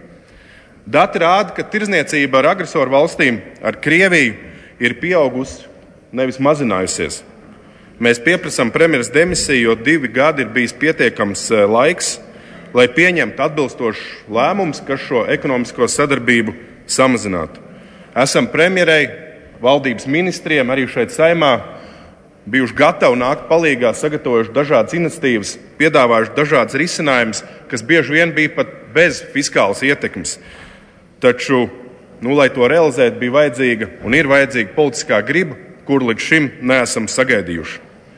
I: Dati rāda, ka tirdzniecība ar agresoru valstīm, ar Krieviju, ir pieaugusi, nevis mazinājusies. Mēs pieprasām premjeras demisiju, jo divi gadi ir bijis pietiekams laiks, lai pieņemtu atbilstošus lēmumus, kas šo ekonomisko sadarbību samazinātu. Esam premjerei, valdības ministriem, arī šeit Saeimā bijuši gatavi nākt palīgā, sagatavojuši dažādas iniciatīvas, piedāvājuši dažādas risinājumus, kas bieži vien bija pat bez fiskālas ietekmes. Taču, nu, lai to realizētu, bija vajadzīga un ir vajadzīga politiskā griba, kur līdz šim neesam sagaidījuši.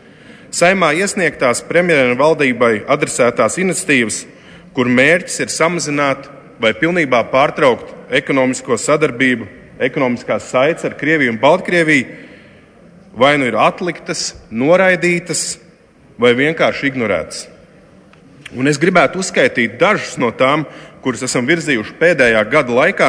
I: Saeimā iesniegtās premjerai valdībai adresētās iniciatīvas, kur mērķis ir samazināt vai pilnībā pārtraukt ekonomisko sadarbību, ekonomiskās saites ar Krieviju un Baltkrieviju, vai nu ir atliktas, noraidītas vai vienkārši ignorētas. Un es gribētu uzskaitīt dažas no tām, kuras esam virzījuši pēdējā gada laikā.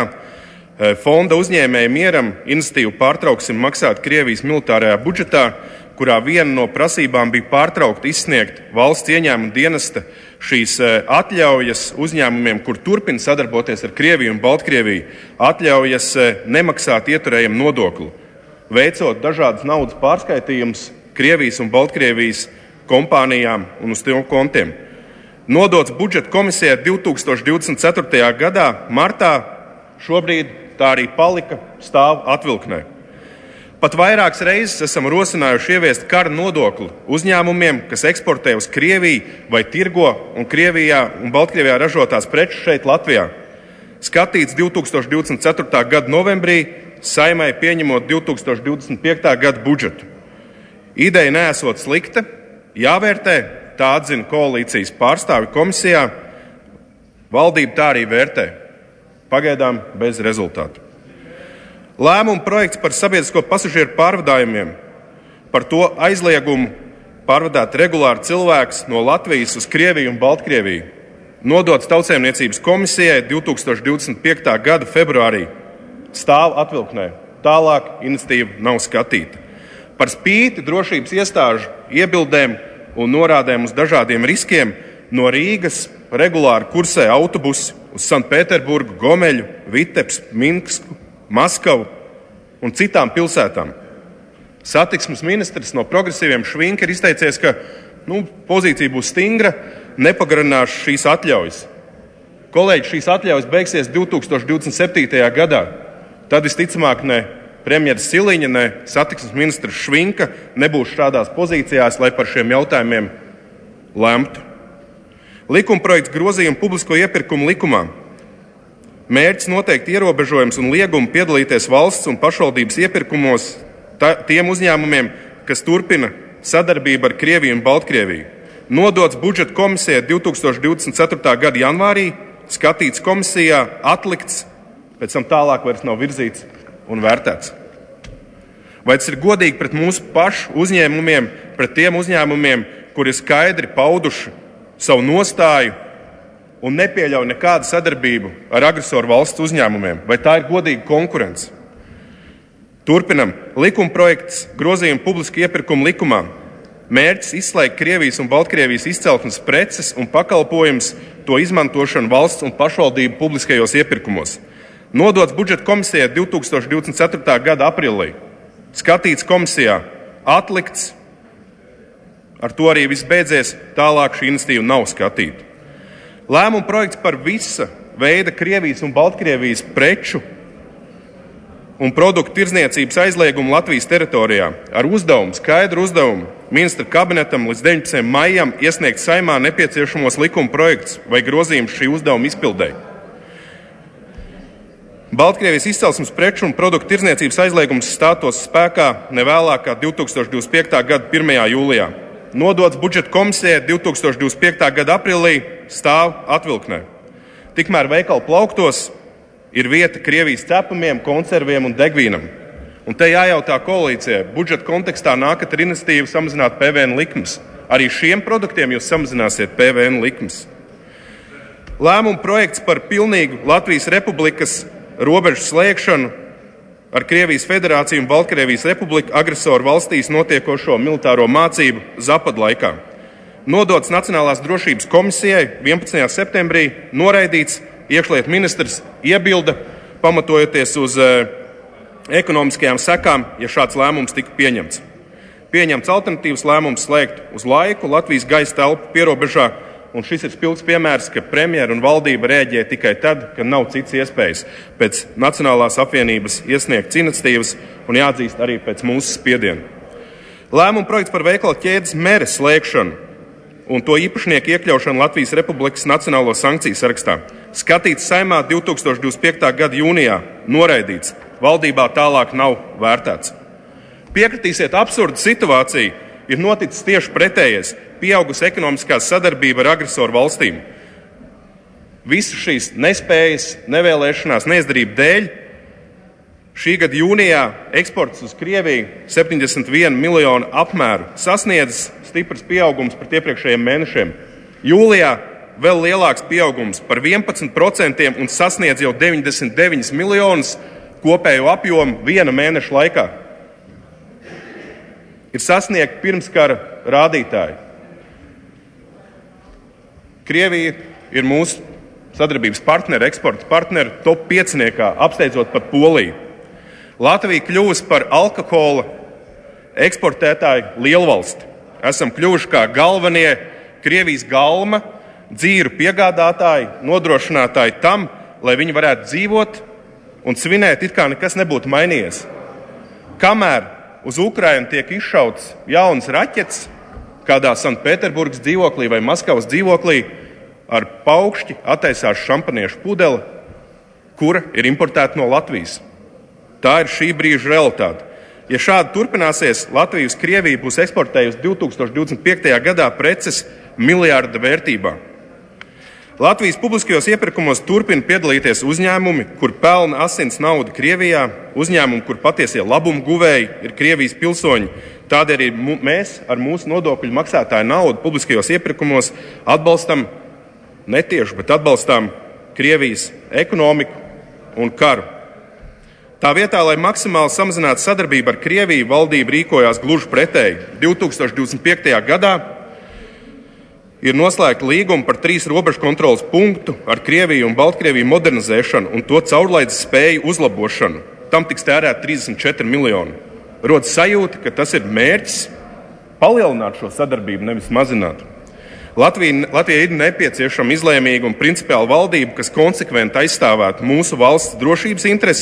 I: Fonda uzņēmēja mieram iniciatīvu pārtrauksim maksāt Krievijas militārajā budžetā, kurā viena no prasībām bija pārtraukt izsniegt valsts ieņēmuma dienesta šīs atļaujas uzņēmumiem, kur turpina sadarboties ar Krieviju un Baltkrieviju, atļaujas nemaksāt ieturējam nodokli, veicot dažādas naudas pārskaitījumus Krievijas un Baltkrievijas kompānijām un uz tiem kontiem. Nodots budžeta komisijai divi tūkstoši divdesmit ceturtajā gadā, martā, šobrīd tā arī palika stāv atvilknē. Pat vairākas reizes esam rosinājuši ieviest kara nodokli uzņēmumiem, kas eksportē uz Krieviju vai tirgo un Krievijā un Baltkrievijā ražotās prečus šeit Latvijā. Skatīts divi tūkstoši divdesmit ceturtā gada novembrī, Saeimai pieņemot divi tūkstoši divdesmit piektā gada budžetu. Ideja neesot slikta, jāvērtē, tā atzina koalīcijas pārstāvi komisijā, valdība tā arī vērtē. Pagaidām bez rezultātu. Lēmuma projekts par sabiedrisko pasažieru pārvadājumiem, par to aizliegumu pārvadāt regulāri cilvēks no Latvijas uz Krieviju un Baltkrieviju, nodots Tautsaimniecības komisijai divi tūkstoši divdesmit piektā gada februārī, stāv atvilknē. Tālāk iniciatīva nav skatīta. Par spīti drošības iestāžu iebildēm un norādēm uz dažādiem riskiem no Rīgas regulāri kursē autobusi uz Sanktpēterburgu, Gomeļu, Vitebsku, Minsku, Maskavu un citām pilsētām. Satiksmes ministrs no progresīviem Švinka ir izteicies, ka nu, pozīcija būs stingra, nepagarinās šīs atļaujas. Kolēģi, šīs atļaujas beigsies divi tūkstoši divdesmit septītajā gadā. Tad visticamāk ne
U: premjeras Siliņa, ne satiksmes ministrs Švinka nebūs šādās pozīcijās, lai par šiem jautājumiem lemtu. Likumprojekts grozījuma publisko iepirkumu likumā. Mērķis noteikti ierobežojums un liegumu piedalīties valsts un pašvaldības iepirkumos tā, tiem uzņēmumiem, kas turpina sadarbību ar Krieviju un Baltkrieviju. Nodots budžeta komisijai divi tūkstoši divdesmit ceturtā gada janvārī, skatīts komisijā, atlikts, pēc tam tālāk vairs nav virzīts un vērtēts. Vai tas ir godīgi pret mūsu pašu uzņēmumiem, pret tiem uzņēmumiem, kuri skaidri pauduši savu nostāju un nepieļauj nekādu sadarbību ar agresoru valsts uzņēmumiem? Vai tā ir godīga konkurence? Turpinam. Likumprojekts grozījuma publiski iepirkumu likumā. Mērķis izslēgt Krievijas un Baltkrievijas izceltnes preces un pakalpojums to izmantošanu valsts un pašvaldību publiskajos iepirkumos. Nodots budžeta komisijai divi tūkstoši divdesmit ceturtā gada aprīlī. Skatīts komisijā, atlikts. Ar to arī viss beidzies, tālāk šī iniciatīva nav skatīta. Lēmuma projekts par visa veida Krievijas un Baltkrievijas preču un produktu tirdzniecības aizliegumu Latvijas teritorijā ar uzdevumu, skaidru uzdevumu ministra kabinetam līdz deviņpadsmitajam maijam iesniegt Saeimā nepieciešamos likuma projektus vai grozījumus šī uzdevuma izpildē. Baltkrievijas izcelsmes preču un produktu tirdzniecības aizliegums stātos spēkā nevēlākā divi tūkstoši divdesmit piektā gada pirmajā jūlijā. Nodots budžeta komisijai divi tūkstoši divdesmit piektā gada aprīlī, stāv atvilknē. Tikmēr veikalu plauktos ir vieta Krievijas cepumiem, konserviem un degvīnam. Un te jājautā koalīcijai, budžeta kontekstā nākat ar iniciatīvu samazināt P V N likmes. Arī šiem produktiem jūs samazināsiet P V N likmes. Lēmuma projekts par pilnīgu Latvijas Republikas robežu slēgšanu ar Krievijas Federāciju un Baltkrievijas Republiku agresoru valstīs notiekošo militāro mācību Zapad laikā. Nodots Nacionālās drošības komisijai vienpadsmitajā septembrī, noraidīts. Iekšlietu ministrs iebilda, pamatojoties uz e, ekonomiskajām sekām, ja šāds lēmums tika pieņemts. Pieņemts alternatīvas lēmums slēgt uz laiku Latvijas gaisa telpu pierobežā, un šis ir spilgts piemērs, ka premjera un valdība rēģē tikai tad, kad nav cits iespējas pēc Nacionālās apvienības iesniegts iniciatīvas un jāatzīst arī pēc mūsu spiediena. Lēmuma projekts par veikala ķēdes Mere slēgšanu un to īpašnieku iekļaušanu Latvijas Republikas nacionālo sankciju sarakstā. Skatīts Saeimā divi tūkstoši divdesmit piektā gada jūnijā, noraidīts. Valdībā tālāk nav vērtēts. Piekritīsiet, absurda situācija ir noticis tieši pretējais - pieaugusi ekonomiskā sadarbība ar agresoru valstīm. Visas šīs nespējas, nevēlēšanās, neizdarību dēļ šī gada jūnijā eksports uz Krieviju septiņdesmit vienu miljonu apmēru sasniedzis stiprs pieaugums pret iepriekšējiem mēnešiem. Jūlijā vēl lielāks pieaugums par vienpadsmit procentiem un sasniedz jau deviņdesmit deviņus miljonus kopējo apjomu viena mēneša laikā. Ir sasniegti pirmskara rādītāji. Krievija ir mūsu sadarbības partneri, eksporta partneri, top pieciniekā, apsteidzot pat Poliju. Latvija kļuvusi par alkohola eksportētāju lielvalsti. Esam kļuvuši kā galvenie Krievijas galma, dzīru piegādātāji, nodrošinātāji tam, lai viņi varētu dzīvot un svinēt, it kā nekas nebūtu mainījies. Kamēr uz Ukrainu tiek izšauts jauns raķets, kādā Sanktpēterburgas dzīvoklī vai Maskavas dzīvoklī, ar paukšķi attaisās šampaniešu pudeli, kura ir importēta no Latvijas. Tā ir šī brīža realitāte. Ja šādi turpināsies, Latvija uz Krieviju būs eksportējusi divi tūkstoši divdesmit piektajā gadā preces miljārda vērtībā. Latvijas publiskajos iepirkumos turpina piedalīties uzņēmumi, kur pelna asins naudu Krievijā, uzņēmumi, kur patiesie labumu guvēji ir Krievijas pilsoņi. Tādēļ arī mēs ar mūsu nodokļu maksātāju naudu publiskajos iepirkumos atbalstam netieši, bet atbalstām Krievijas ekonomiku un karu. Tā vietā, lai maksimāli samazinātu sadarbību ar Krieviju, valdība rīkojās gluži pretēji. divi tūkstoši divdesmit piektajā gadā ir noslēgta līguma par trīs robežu kontroles punktu ar Krieviju un Baltkrieviju modernizēšanu un to caurlaides spēju uzlabošanu. Tam tiks tērēt trīsdesmit četri miljoni. Rodas sajūta, ka tas ir mērķis palielināt šo sadarbību, nevis mazināt. Latvija, Latvijai ir nepieciešama izlēmīga un principiāla valdība, kas konsekventi aizstāvētu mūsu valsts drošības intereses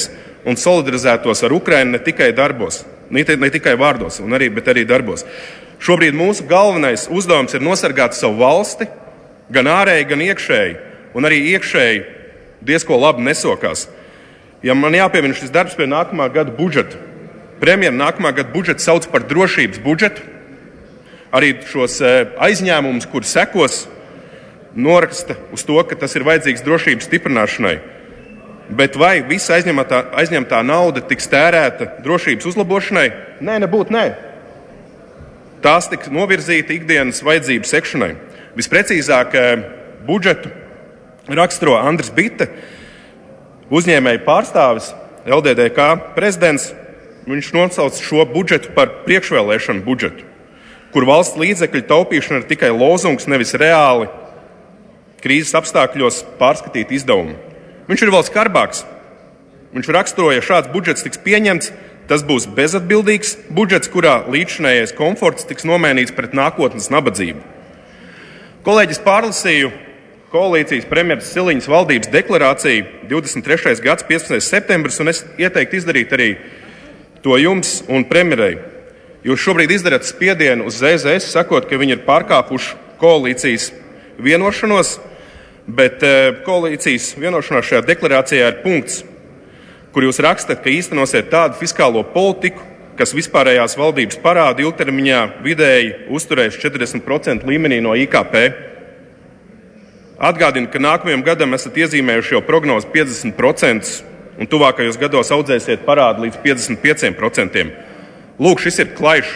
U: un solidarizētos ar Ukrainu ne tikai darbos, ne, ne tikai vārdos, un arī, bet arī darbos. Šobrīd mūsu galvenais uzdevums ir nosargāt savu valsti, gan ārēji, gan iekšēji, un arī iekšēji diezko labi nesokās. Ja man jāpiemina šis darbs pie nākamā gada budžeta, premjera nākamā gada budžetu sauc par drošības budžetu, arī šos aizņēmumus, kur sekos, noraksta uz to, ka tas ir vajadzīgs drošības stiprināšanai. Bet vai visa aizņemtā, aizņemtā nauda tiks tērēta drošības uzlabošanai? Nē, nebūtu nē. Tās tiks novirzīta ikdienas vajadzību sekšanai. Visprecīzāk budžetu raksturo Andris Bite, uzņēmēju pārstāvis, L D D K prezidents. Viņš nosauc šo budžetu par priekšvēlēšanu budžetu, kur valsts līdzekļu taupīšana ir tikai lozungs, nevis reāli krīzes apstākļos pārskatīt izdevumu. Viņš ir vēl skarbāks. Viņš raksturoja, ja šāds budžets tiks pieņemts, tas būs bezatbildīgs budžets, kurā līdzšinējais komforts tiks nomainīts pret nākotnes nabadzību. Kolēģis pārlasīju koalīcijas premjeras Siliņas valdības deklarāciju divdesmit trešais gads, piecpadsmitais septembris, un es ieteiktu izdarīt arī to jums un premjerei. Jūs šobrīd izdarat spiedienu uz Z Z S, sakot, ka viņi ir pārkāpuši koalīcijas vienošanos, bet koalīcijas vienošanās šajā deklarācijā ir punkts, kur jūs rakstat, ka īstenosiet tādu fiskālo politiku, kas vispārējās valdības parādu ilgtermiņā vidēji uzturēs četrdesmit procentu līmenī no I K P. Atgādinu, ka nākamajam gadam esat iezīmējuši jau prognozi piecdesmit procentus un tuvākajos gados audzēsiet parādu līdz piecdesmit pieciem procentiem. Lūk, šis ir klaišs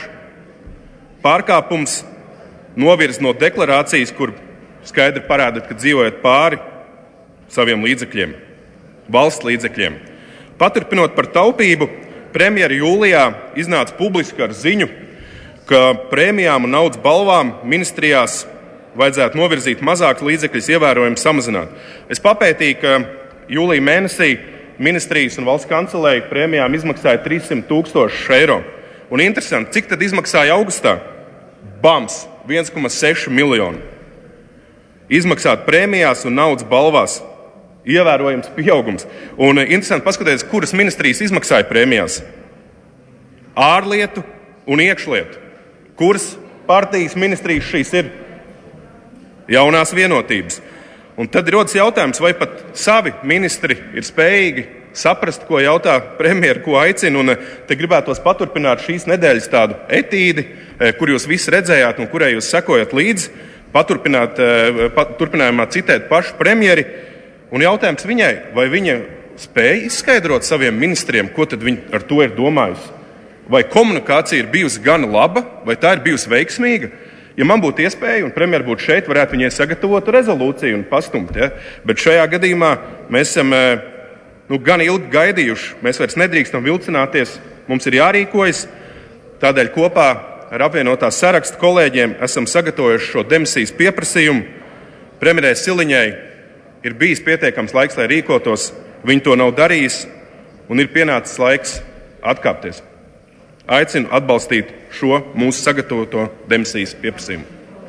U: pārkāpums, novirz no deklarācijas, kur skaidri parādat, ka dzīvojat pāri saviem līdzekļiem, valsts līdzekļiem. Paturpinot par taupību, premjera jūlijā iznāca publiski ar ziņu, ka prēmijām un naudas balvām ministrijās vajadzētu novirzīt mazāk līdzekļus, ievērojami samazināt. Es papētīju, ka jūlija mēnesī ministrijas un valsts kancelēja prēmijām izmaksāja trīssimt tūkstoši eiro. Un interesanti, cik tad izmaksāja augustā? Bams, viens komats seši miljoni. Izmaksāt prēmijās un naudas balvās. Ievērojams pieaugums. Un interesanti paskatīties, kuras ministrijas izmaksāja prēmijās. Ārlietu un iekšlietu. Kuras partijas ministrijas šīs ir? Jaunās vienotības. Un tad rodas jautājums, vai pat savi ministri ir spējīgi saprast, ko jautā premjera, ko aicina. Un te gribētos paturpināt šīs nedēļas tādu etīdi, kur jūs visi redzējāt un kurai jūs sekojat līdzi. Paturpināt, pat, turpinājumā citēt pašu premjeri. Un jautājums viņai, vai viņa spēja izskaidrot saviem ministriem, ko tad viņa ar to ir domājusi. Vai komunikācija ir bijusi gana laba, vai tā ir bijusi veiksmīga. Ja man būtu iespēja, un premjera būtu šeit, varētu viņai sagatavot rezolūciju un pastumt. Ja? Bet šajā gadījumā mēs esam nu, gan ilgi gaidījuši. Mēs vairs nedrīkstam vilcināties, mums ir jārīkojas. Tādēļ kopā ar apvienotās sarakstu kolēģiem esam sagatavojuši šo demisijas pieprasījumu. Premjerai Siliņai ir bijis pietiekams laiks, lai rīkotos. Viņi to nav darījis, un ir pienācis laiks atkāpties. Aicinu atbalstīt šo mūsu sagatavoto demisijas pieprasījumu.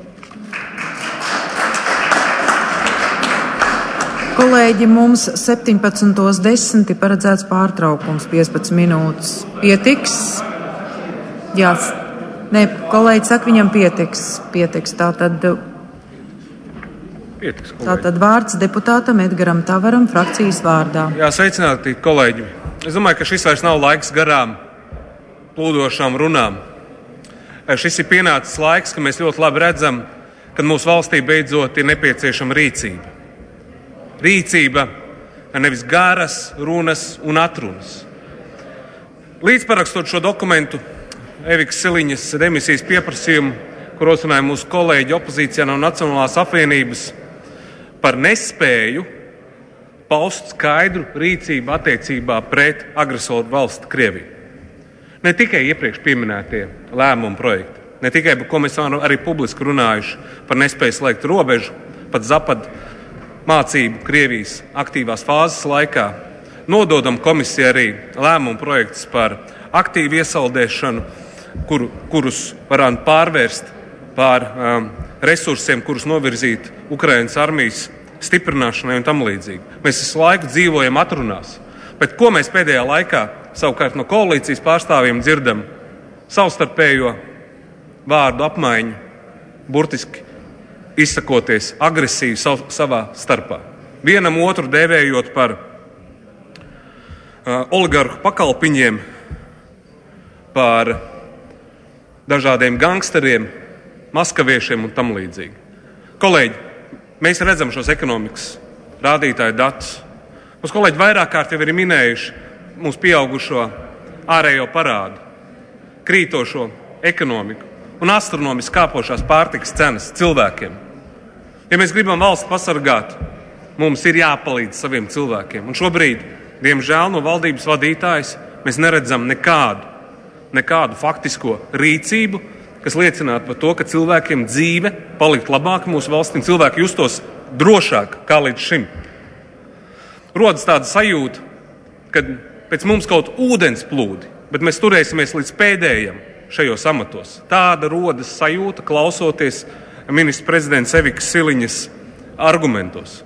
A: Kolēģi, mums septiņpadsmit desmit paredzēts pārtraukums piecpadsmit minūtes. Pietiks? Jā, ne, kolēģi saka, viņam pietiks. Pietiks, tātad,
B: pietiks
A: tātad vārds deputātam Edgaram Tavaram frakcijas vārdā.
B: Jā, sveicināti, kolēģi. Es domāju, ka šis vairs nav laiks garām plūdošām runām. Šis ir pienācis laiks, ka mēs ļoti labi redzam, ka mūsu valstī beidzot ir nepieciešama rīcība. Rīcība, nevis garas runas un atrunas. Līdzparakstot šo dokumentu, Evikas Siliņas demisijas pieprasījumu, kur rosināja mūsu kolēģi opozīcijā no Nacionālās apvienības par nespēju paust skaidru rīcību attiecībā pret agresoru valsti Krieviju. Ne tikai iepriekš pieminētie lēmumu projekti, ne tikai, ko mēs arī publiski runājuši par nespēju slēgt robežu, pat Zapad mācību Krievijas aktīvās fāzes laikā, nododam komisijai arī lēmumu projektus par aktīvu iesaldēšanu, kur, kurus varam pārvērst pār um, resursiem, kurus novirzīt Ukrainas armijas stiprināšanai un tam līdzīgi. Mēs visu laiku dzīvojam atrunās. Bet ko mēs pēdējā laikā savukārt no koalīcijas pārstāvjiem dzirdam? Savstarpējo vārdu apmaiņu, burtiski izsakoties agresīvi sav, savā starpā. Vienam otru dēvējot par uh, oligarhu pakalpiņiem, par dažādiem gangsteriem, maskaviešiem un tam līdzīgi. Kolēģi, mēs redzam šos ekonomikas rādītāju datus. Mums kolēģi vairāk kārt jau ir minējuši mūsu pieaugušo ārējo parādu, krītošo ekonomiku un astronomiski kāpošās pārtikas cenas cilvēkiem. Ja mēs gribam valsts pasargāt, mums ir jāpalīdz saviem cilvēkiem. Un šobrīd, diemžēl, no valdības vadītājas mēs neredzam nekādu, nekādu faktisko rīcību, kas liecinātu par to, ka cilvēkiem dzīve palikt labāka mūsu valstī, cilvēki justos drošāk kā līdz šim. Rodas tāda sajūta, ka pēc mums kaut ūdens plūdi, bet mēs turēsimies līdz pēdējam šajos amatos. Tāda rodas sajūta, klausoties ministra prezidents Evikas Siliņas argumentos.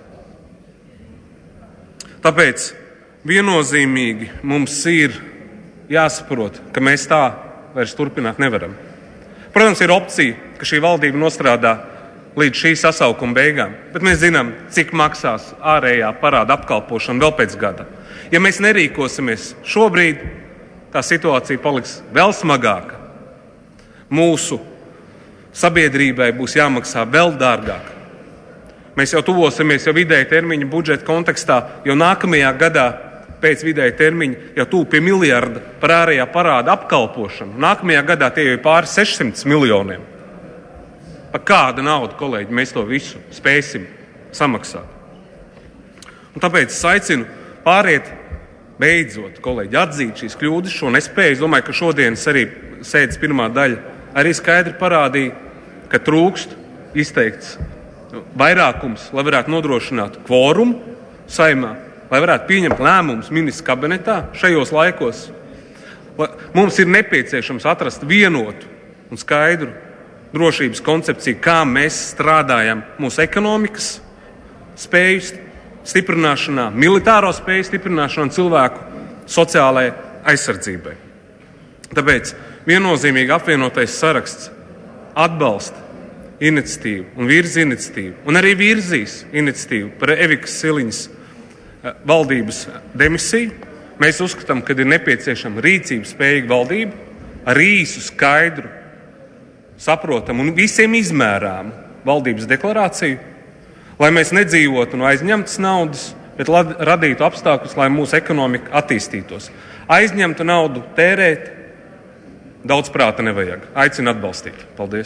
B: Tāpēc viennozīmīgi mums ir jāsaprot, ka mēs tā vairs turpināt nevaram. Protams, ir opcija, ka šī valdība nostrādā līdz šī sasaukuma beigām, bet mēs zinām, cik maksās ārējā parāda apkalpošana vēl pēc gada. Ja mēs nerīkosimies šobrīd, tā situācija paliks vēl smagāka. Mūsu sabiedrībai būs jāmaksā vēl dārgāk. Mēs jau tuvosimies jau vidēja termiņa budžeta kontekstā, jau nākamajā gadā pēc vidēja termiņa jau tuvu pie miljarda par ārējā parāda apkalpošanu. Nākamajā gadā tie jau ir pāri sešsimt miljoniem. Par kādu naudu, kolēģi, mēs to visu spēsim samaksāt. Un tāpēc es aicinu pāriet beidzot, kolēģi, atzīt šīs kļūdas, šo nespēju. Es domāju, ka šodienas arī sēdes pirmā daļa arī skaidri parādīja, ka trūkst izteikts vairākums, lai varētu nodrošināt kvorumu Saeimā, lai varētu pieņemt lēmumus ministra kabinetā šajos laikos. Mums ir nepieciešams atrast vienotu un skaidru drošības koncepciju, kā mēs strādājam mūsu ekonomikas spēju stiprināšanā, militāro spēju stiprināšanā un cilvēku sociālajai aizsardzībai. Tāpēc viennozīmīgi apvienotais saraksts atbalsta iniciatīvu un virza iniciatīvu un arī virzīs iniciatīvu par Evikas Siliņas valdības demisiju. Mēs uzskatām, ka ir nepieciešama rīcības spējīga valdība ar īsu, skaidru, saprotamu un visiem izmērāmu valdības deklarāciju, lai mēs nedzīvotu no aizņemtas naudas, bet radītu apstākļus, lai mūsu ekonomika attīstītos. Aizņemtu naudu tērēt daudz prāta nevajag. Aicinu atbalstīt. Paldies!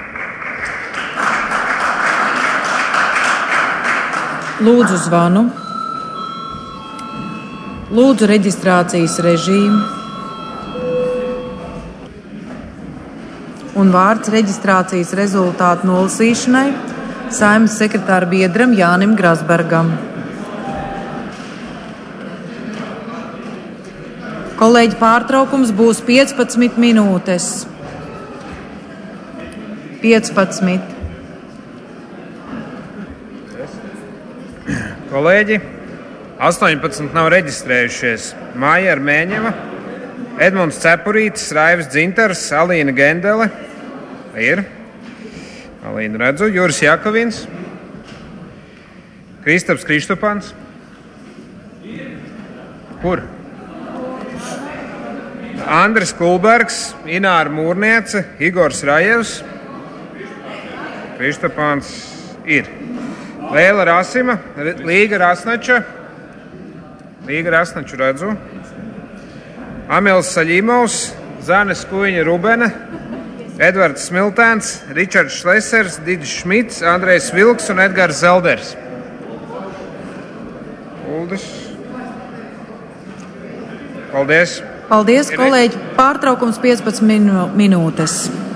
A: Lūdzu zvanu. Lūdzu reģistrācijas režīmu. Un vārds reģistrācijas rezultātu nolasīšanai Saeimas sekretāra biedram Jānim Grasbergam. Kolēģi, pārtraukums būs piecpadsmit minūtes. piecpadsmit.
E: Kolēģi, astoņpadsmit nav reģistrējušies. Māja Mēņeva, Edmunds Cepurītis, Raivis Dzintars, Alīna Gendele. Ir. Alīnu redzu. Juris Jakovins. Kristaps Kristupans. Kur? Andris Kulbergs, Ināra Mūrniece, Igors Rajevs. Kristupans ir. Lēla Rasima, Līga Rasnača. Līga Rasnaču redzu. Amils Saļimovs, Zānes Kuiņa Rubene, Edvards Smiltēns, Ričards Šlesers, Didis Šmits, Andrejs Vilks un Edgars Zelders. Uldis. Paldies.
A: Paldies, kolēģi. Pārtraukums piecpadsmit minūtes.